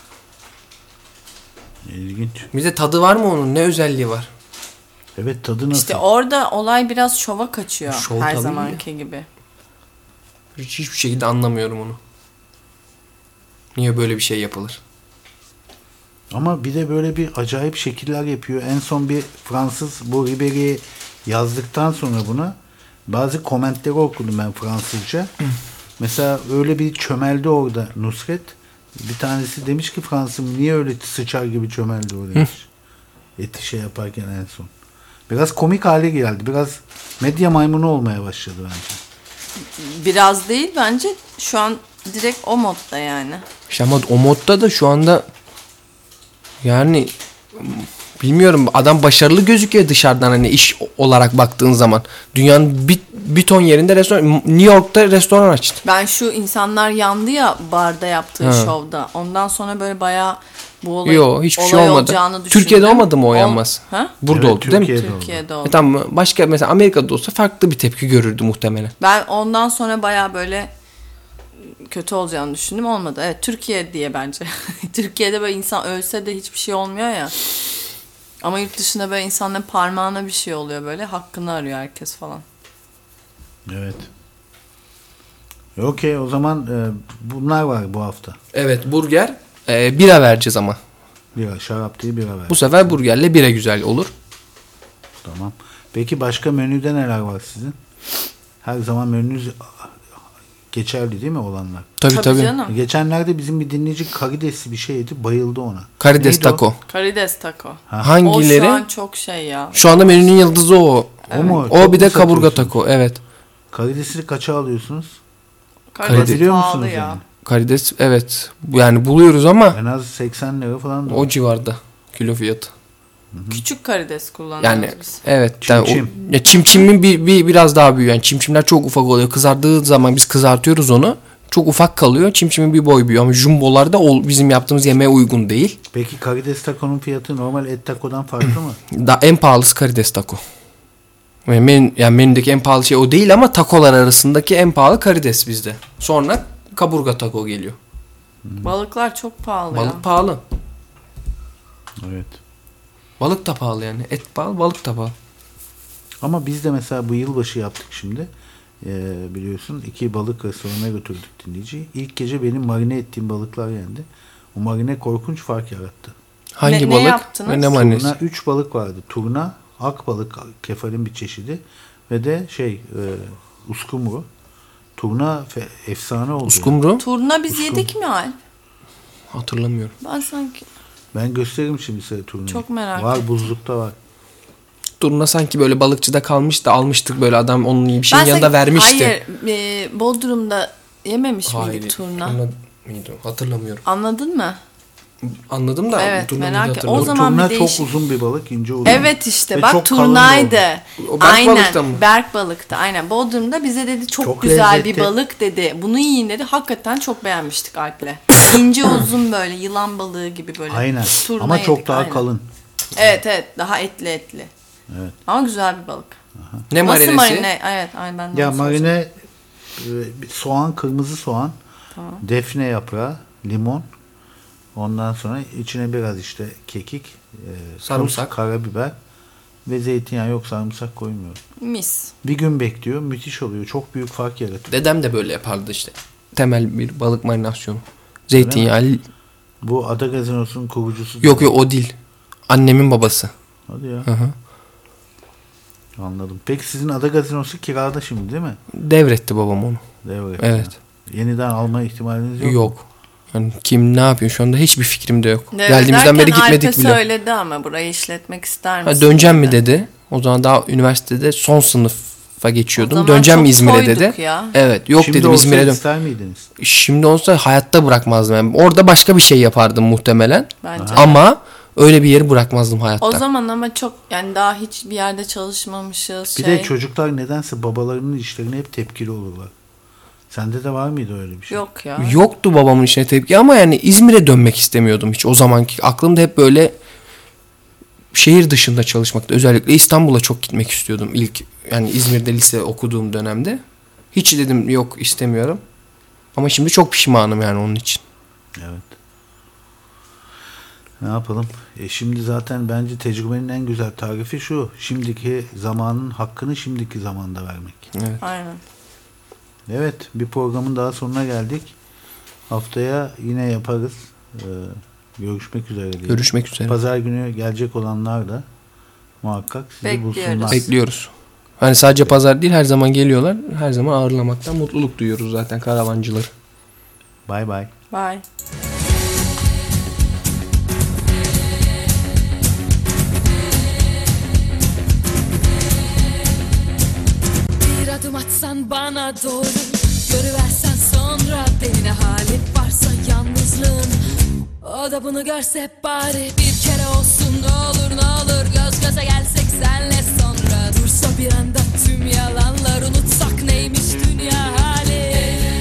İlginç. Bir de tadı var mı onun? Ne özelliği var? Evet tadı nasıl? İşte orada olay biraz şova kaçıyor Şov her tabii zamanki gibi. Hiç, hiçbir şekilde anlamıyorum onu. Niye böyle bir şey yapılır? Ama bir de böyle bir acayip şekiller yapıyor. En son bir Fransız bu Ribéry'e yazdıktan sonra buna bazı komentleri okudum ben Fransızca. Mesela öyle bir çömeldi orada Nusret. Bir tanesi demiş ki Fransız niye öyle sıçar gibi çömeldi o demiş. Eti şey yaparken en son. Biraz komik hale geldi. Biraz medya maymunu olmaya başladı bence. Biraz değil bence. Şu an direkt o modda yani. İşte ama o modda da şu anda yani bilmiyorum, adam başarılı gözüküyor dışarıdan hani iş olarak baktığın zaman. Dünyanın bir, bir ton yerinde restoran, New York'ta restoran açtı. Ben şu insanlar yandı ya barda yaptığı Ha. şovda. Ondan sonra böyle bayağı bu olay, Yok, hiçbir olay şey olmadı. olacağını düşündüm. Türkiye'de olmadı mı o Ol- yanmaz? Ha? Burada Evet, oldu değil mi? Türkiye'de oldu. Türkiye'de oldu. E tamam, başka mesela Amerika'da olsa farklı bir tepki görürdü muhtemelen. Ben ondan sonra bayağı böyle kötü olacağını düşündüm. Olmadı. Evet, Türkiye diye bence. Türkiye'de böyle insan ölse de hiçbir şey olmuyor ya. Ama yurt dışında böyle insanların parmağına bir şey oluyor böyle. Hakkını arıyor herkes falan. Evet. Okey, o zaman e, bunlar var bu hafta. Evet, burger. E, bira vereceğiz ama. Bira, şarap değil bira ver. Bu sefer burgerle bira güzel olur. Tamam. Peki başka menüde neler var sizin? Her zaman menünüz geçerli değil mi olanlar? Tabii tabii. canım. Geçenlerde bizim bir dinleyici karidesli bir şey yedi. Bayıldı ona. Karides Neydi o? taco. Karides taco. Hangileri? O şu an çok şey ya. Şu anda menünün yıldızı o. O mu? O Çok bir de mu kaburga satıyorsunuz? taco. Evet. Karidesini kaça alıyorsunuz? Karides Biliyor pahalı musunuz ya. yani? Karides evet. Yani buluyoruz ama En az seksen lira falan da. o civarda kilo fiyatı. Küçük karides kullanıyoruz Yani biz. evet. Çim yani o- çim. ya çimçimin bir, bir biraz daha büyüyor. Yani çimçimler çok ufak oluyor. Kızardığı zaman biz kızartıyoruz onu. Çok ufak kalıyor. Çimçimin bir boy büyüyor ama jumbolar da o bizim yaptığımız yemeğe uygun değil. Peki karides takonun fiyatı normal et takodan farklı mı? Da en pahalısı karides taco. Yani, men, yani menüdeki en pahalı şey o değil ama takolar arasındaki en pahalı karides bizde. Sonra kaburga taco geliyor. Balıklar çok pahalı Balık ya. pahalı. Evet. Balık da pahalı yani. Et pahalı, balık da pahalı. Ama biz de mesela bu yılbaşı yaptık şimdi. Ee, biliyorsun iki balık restoranına götürdük dinleyiciyi. İlk gece benim marine ettiğim balıklar yendi. O marine korkunç fark yarattı. Hangi Ne- ne balık yaptınız? ve ne marinesi? Turna üç balık vardı. Turna, akbalık, kefalin bir çeşidi ve de şey e, uskumru. Turna fe- efsane oldu. Uskumru? Turna biz Uskum. yedik mi Alp? Hatırlamıyorum. Ben sanki Ben gösteririm şimdi size turnayı. Çok merak Var ettim. buzlukta var. Turna sanki böyle balıkçıda kalmış da almıştık böyle adam onun bir şeyin Ben yanında sanki- vermişti. Hayır, e, Bodrum'da yememiş Hayır. miydik turna? Turna mıydı? Hatırlamıyorum. Anladın mı? Anladım da Evet, turna merak mıydı et. O hatırlamıyorum. zaman Turna bir çok değişik- uzun bir balık, ince uzun. Evet işte Ve bak çok kalın turnaydı. oldu. O Berk Aynen. balıkta mı? Berk balıkta. Aynen. Bodrum'da bize dedi çok, Çok güzel lezzetli. bir balık dedi. Bunu yiyin dedi. Hakikaten çok beğenmiştik Alp'le. İnce uzun böyle yılan balığı gibi böyle. Aynen. Turna Ama çok yedik, daha aynen. kalın. Evet evet daha etli etli. Evet. Ama güzel bir balık. Ne Nasıl marinesi? marine? Evet aynen ben de Ya onu soracağım. marine e, bir soğan, kırmızı soğan, Tamam. defne yaprağı, limon. Ondan sonra içine biraz işte kekik, e, Sarımsak. tuz, karabiber ve zeytinyağı, yok sarımsak koymuyorum. Mis. Bir gün bekliyor, müthiş oluyor. Çok büyük fark yaratıyor. Dedem de böyle yapardı işte. Temel bir balık marinasyonu. Zeytinyağı. Bu Ada Gazinosu'nun kurucusu. Yok yok o değil. Annemin babası. Hadi ya. Hı hı. Anladım. Peki sizin Ada Gazinosu kirada şimdi değil mi? Devretti babam onu. Devret. Evet. Yeniden alma ihtimaliniz yok. Yok. mu? Yani kim ne yapıyor şu anda hiçbir fikrim de yok. Devlet Geldiğimizden beri derken gitmedik Alp'e bile. söyledi ama burayı işletmek ister misin? Ha, döneceğim mi dedi. O zaman daha üniversitede son sınıfa geçiyordum. O zaman Döneceğim mi çok İzmir'e koyduk dedi. ya. Evet yok Şimdi dedim olsa İzmir'e dön. ister miydiniz? Şimdi olsa hayatta bırakmazdım. Yani orada başka bir şey yapardım muhtemelen. Bence. Ama öyle bir yeri bırakmazdım hayatta. O zaman ama çok yani daha hiç bir yerde çalışmamışız. Bir şey. de çocuklar nedense babalarının işlerine hep tepkili olurlar. Sende de var mıydı öyle bir şey? Yok ya. Yoktu babamın işine tepki ama yani İzmir'e dönmek istemiyordum hiç. O zamanki aklımda hep böyle şehir dışında çalışmakta. Özellikle İstanbul'a çok gitmek istiyordum ilk yani İzmir'de lise okuduğum dönemde. Hiç dedim yok istemiyorum. Ama şimdi çok pişmanım yani onun için. Evet. Ne yapalım? E şimdi zaten bence tecrübenin en güzel tarifi şu. Şimdiki zamanın hakkını şimdiki zamanda vermek. Evet. Aynen. Evet, bir programın daha sonuna geldik. Haftaya yine yaparız. Ee, görüşmek üzere diyelim. Görüşmek üzere. Pazar günü gelecek olanlar da muhakkak sizi Bekliyoruz. bulsunlar. Bekliyoruz. Hani sadece pazar değil her zaman geliyorlar. Her zaman ağırlamaktan mutluluk duyuyoruz zaten karavancıları. Bye bye. Bye. bana doğru. Görüversen sonra beni, ne hali varsa yalnızlığın. O da bunu görse bari bir kere olsun, ne olur ne olur. Göz göze gelsek senle sonra. Dursa bir anda tüm yalanlar, unutsak neymiş dünya hali.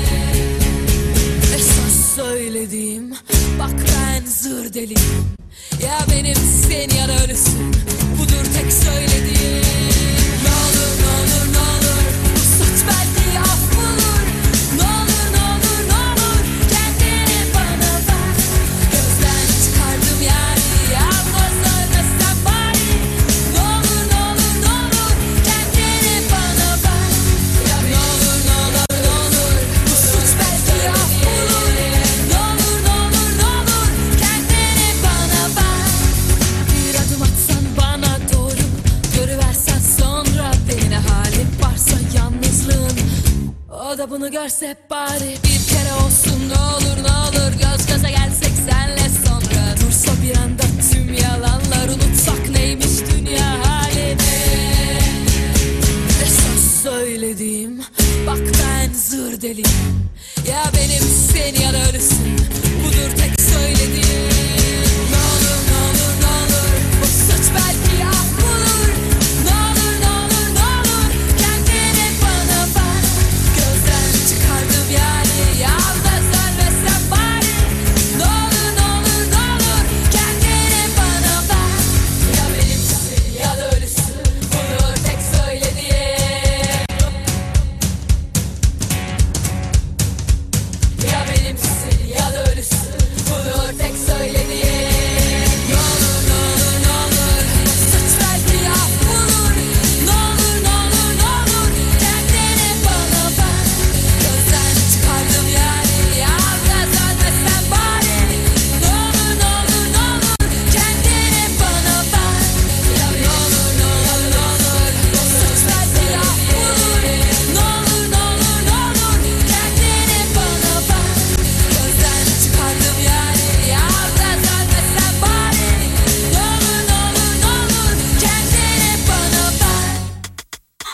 Esas söylediğim, bak ben zır deliyim. Ya benimsin ya da ölüsün, budur tek söylediğim. Ne olur ne olur ne olur, bu suç belki af bulur. Ne olur ne olur ne olur, kendini bana ver. Gözden çıkardım yani, yalnız ölmesem bari. Ne olur ne olur ne olur, kendini bana ver. Ya ne olur ne olur ne olur, bu suç belki af bulur. Ne olur ne olur ne olur, kendini bana ver. Bir adım atsan bana doğru, görüversen sonra beni, ne halin varsa yalnızlığın. O da bunu görse bari bir kere olsun, ne olur ne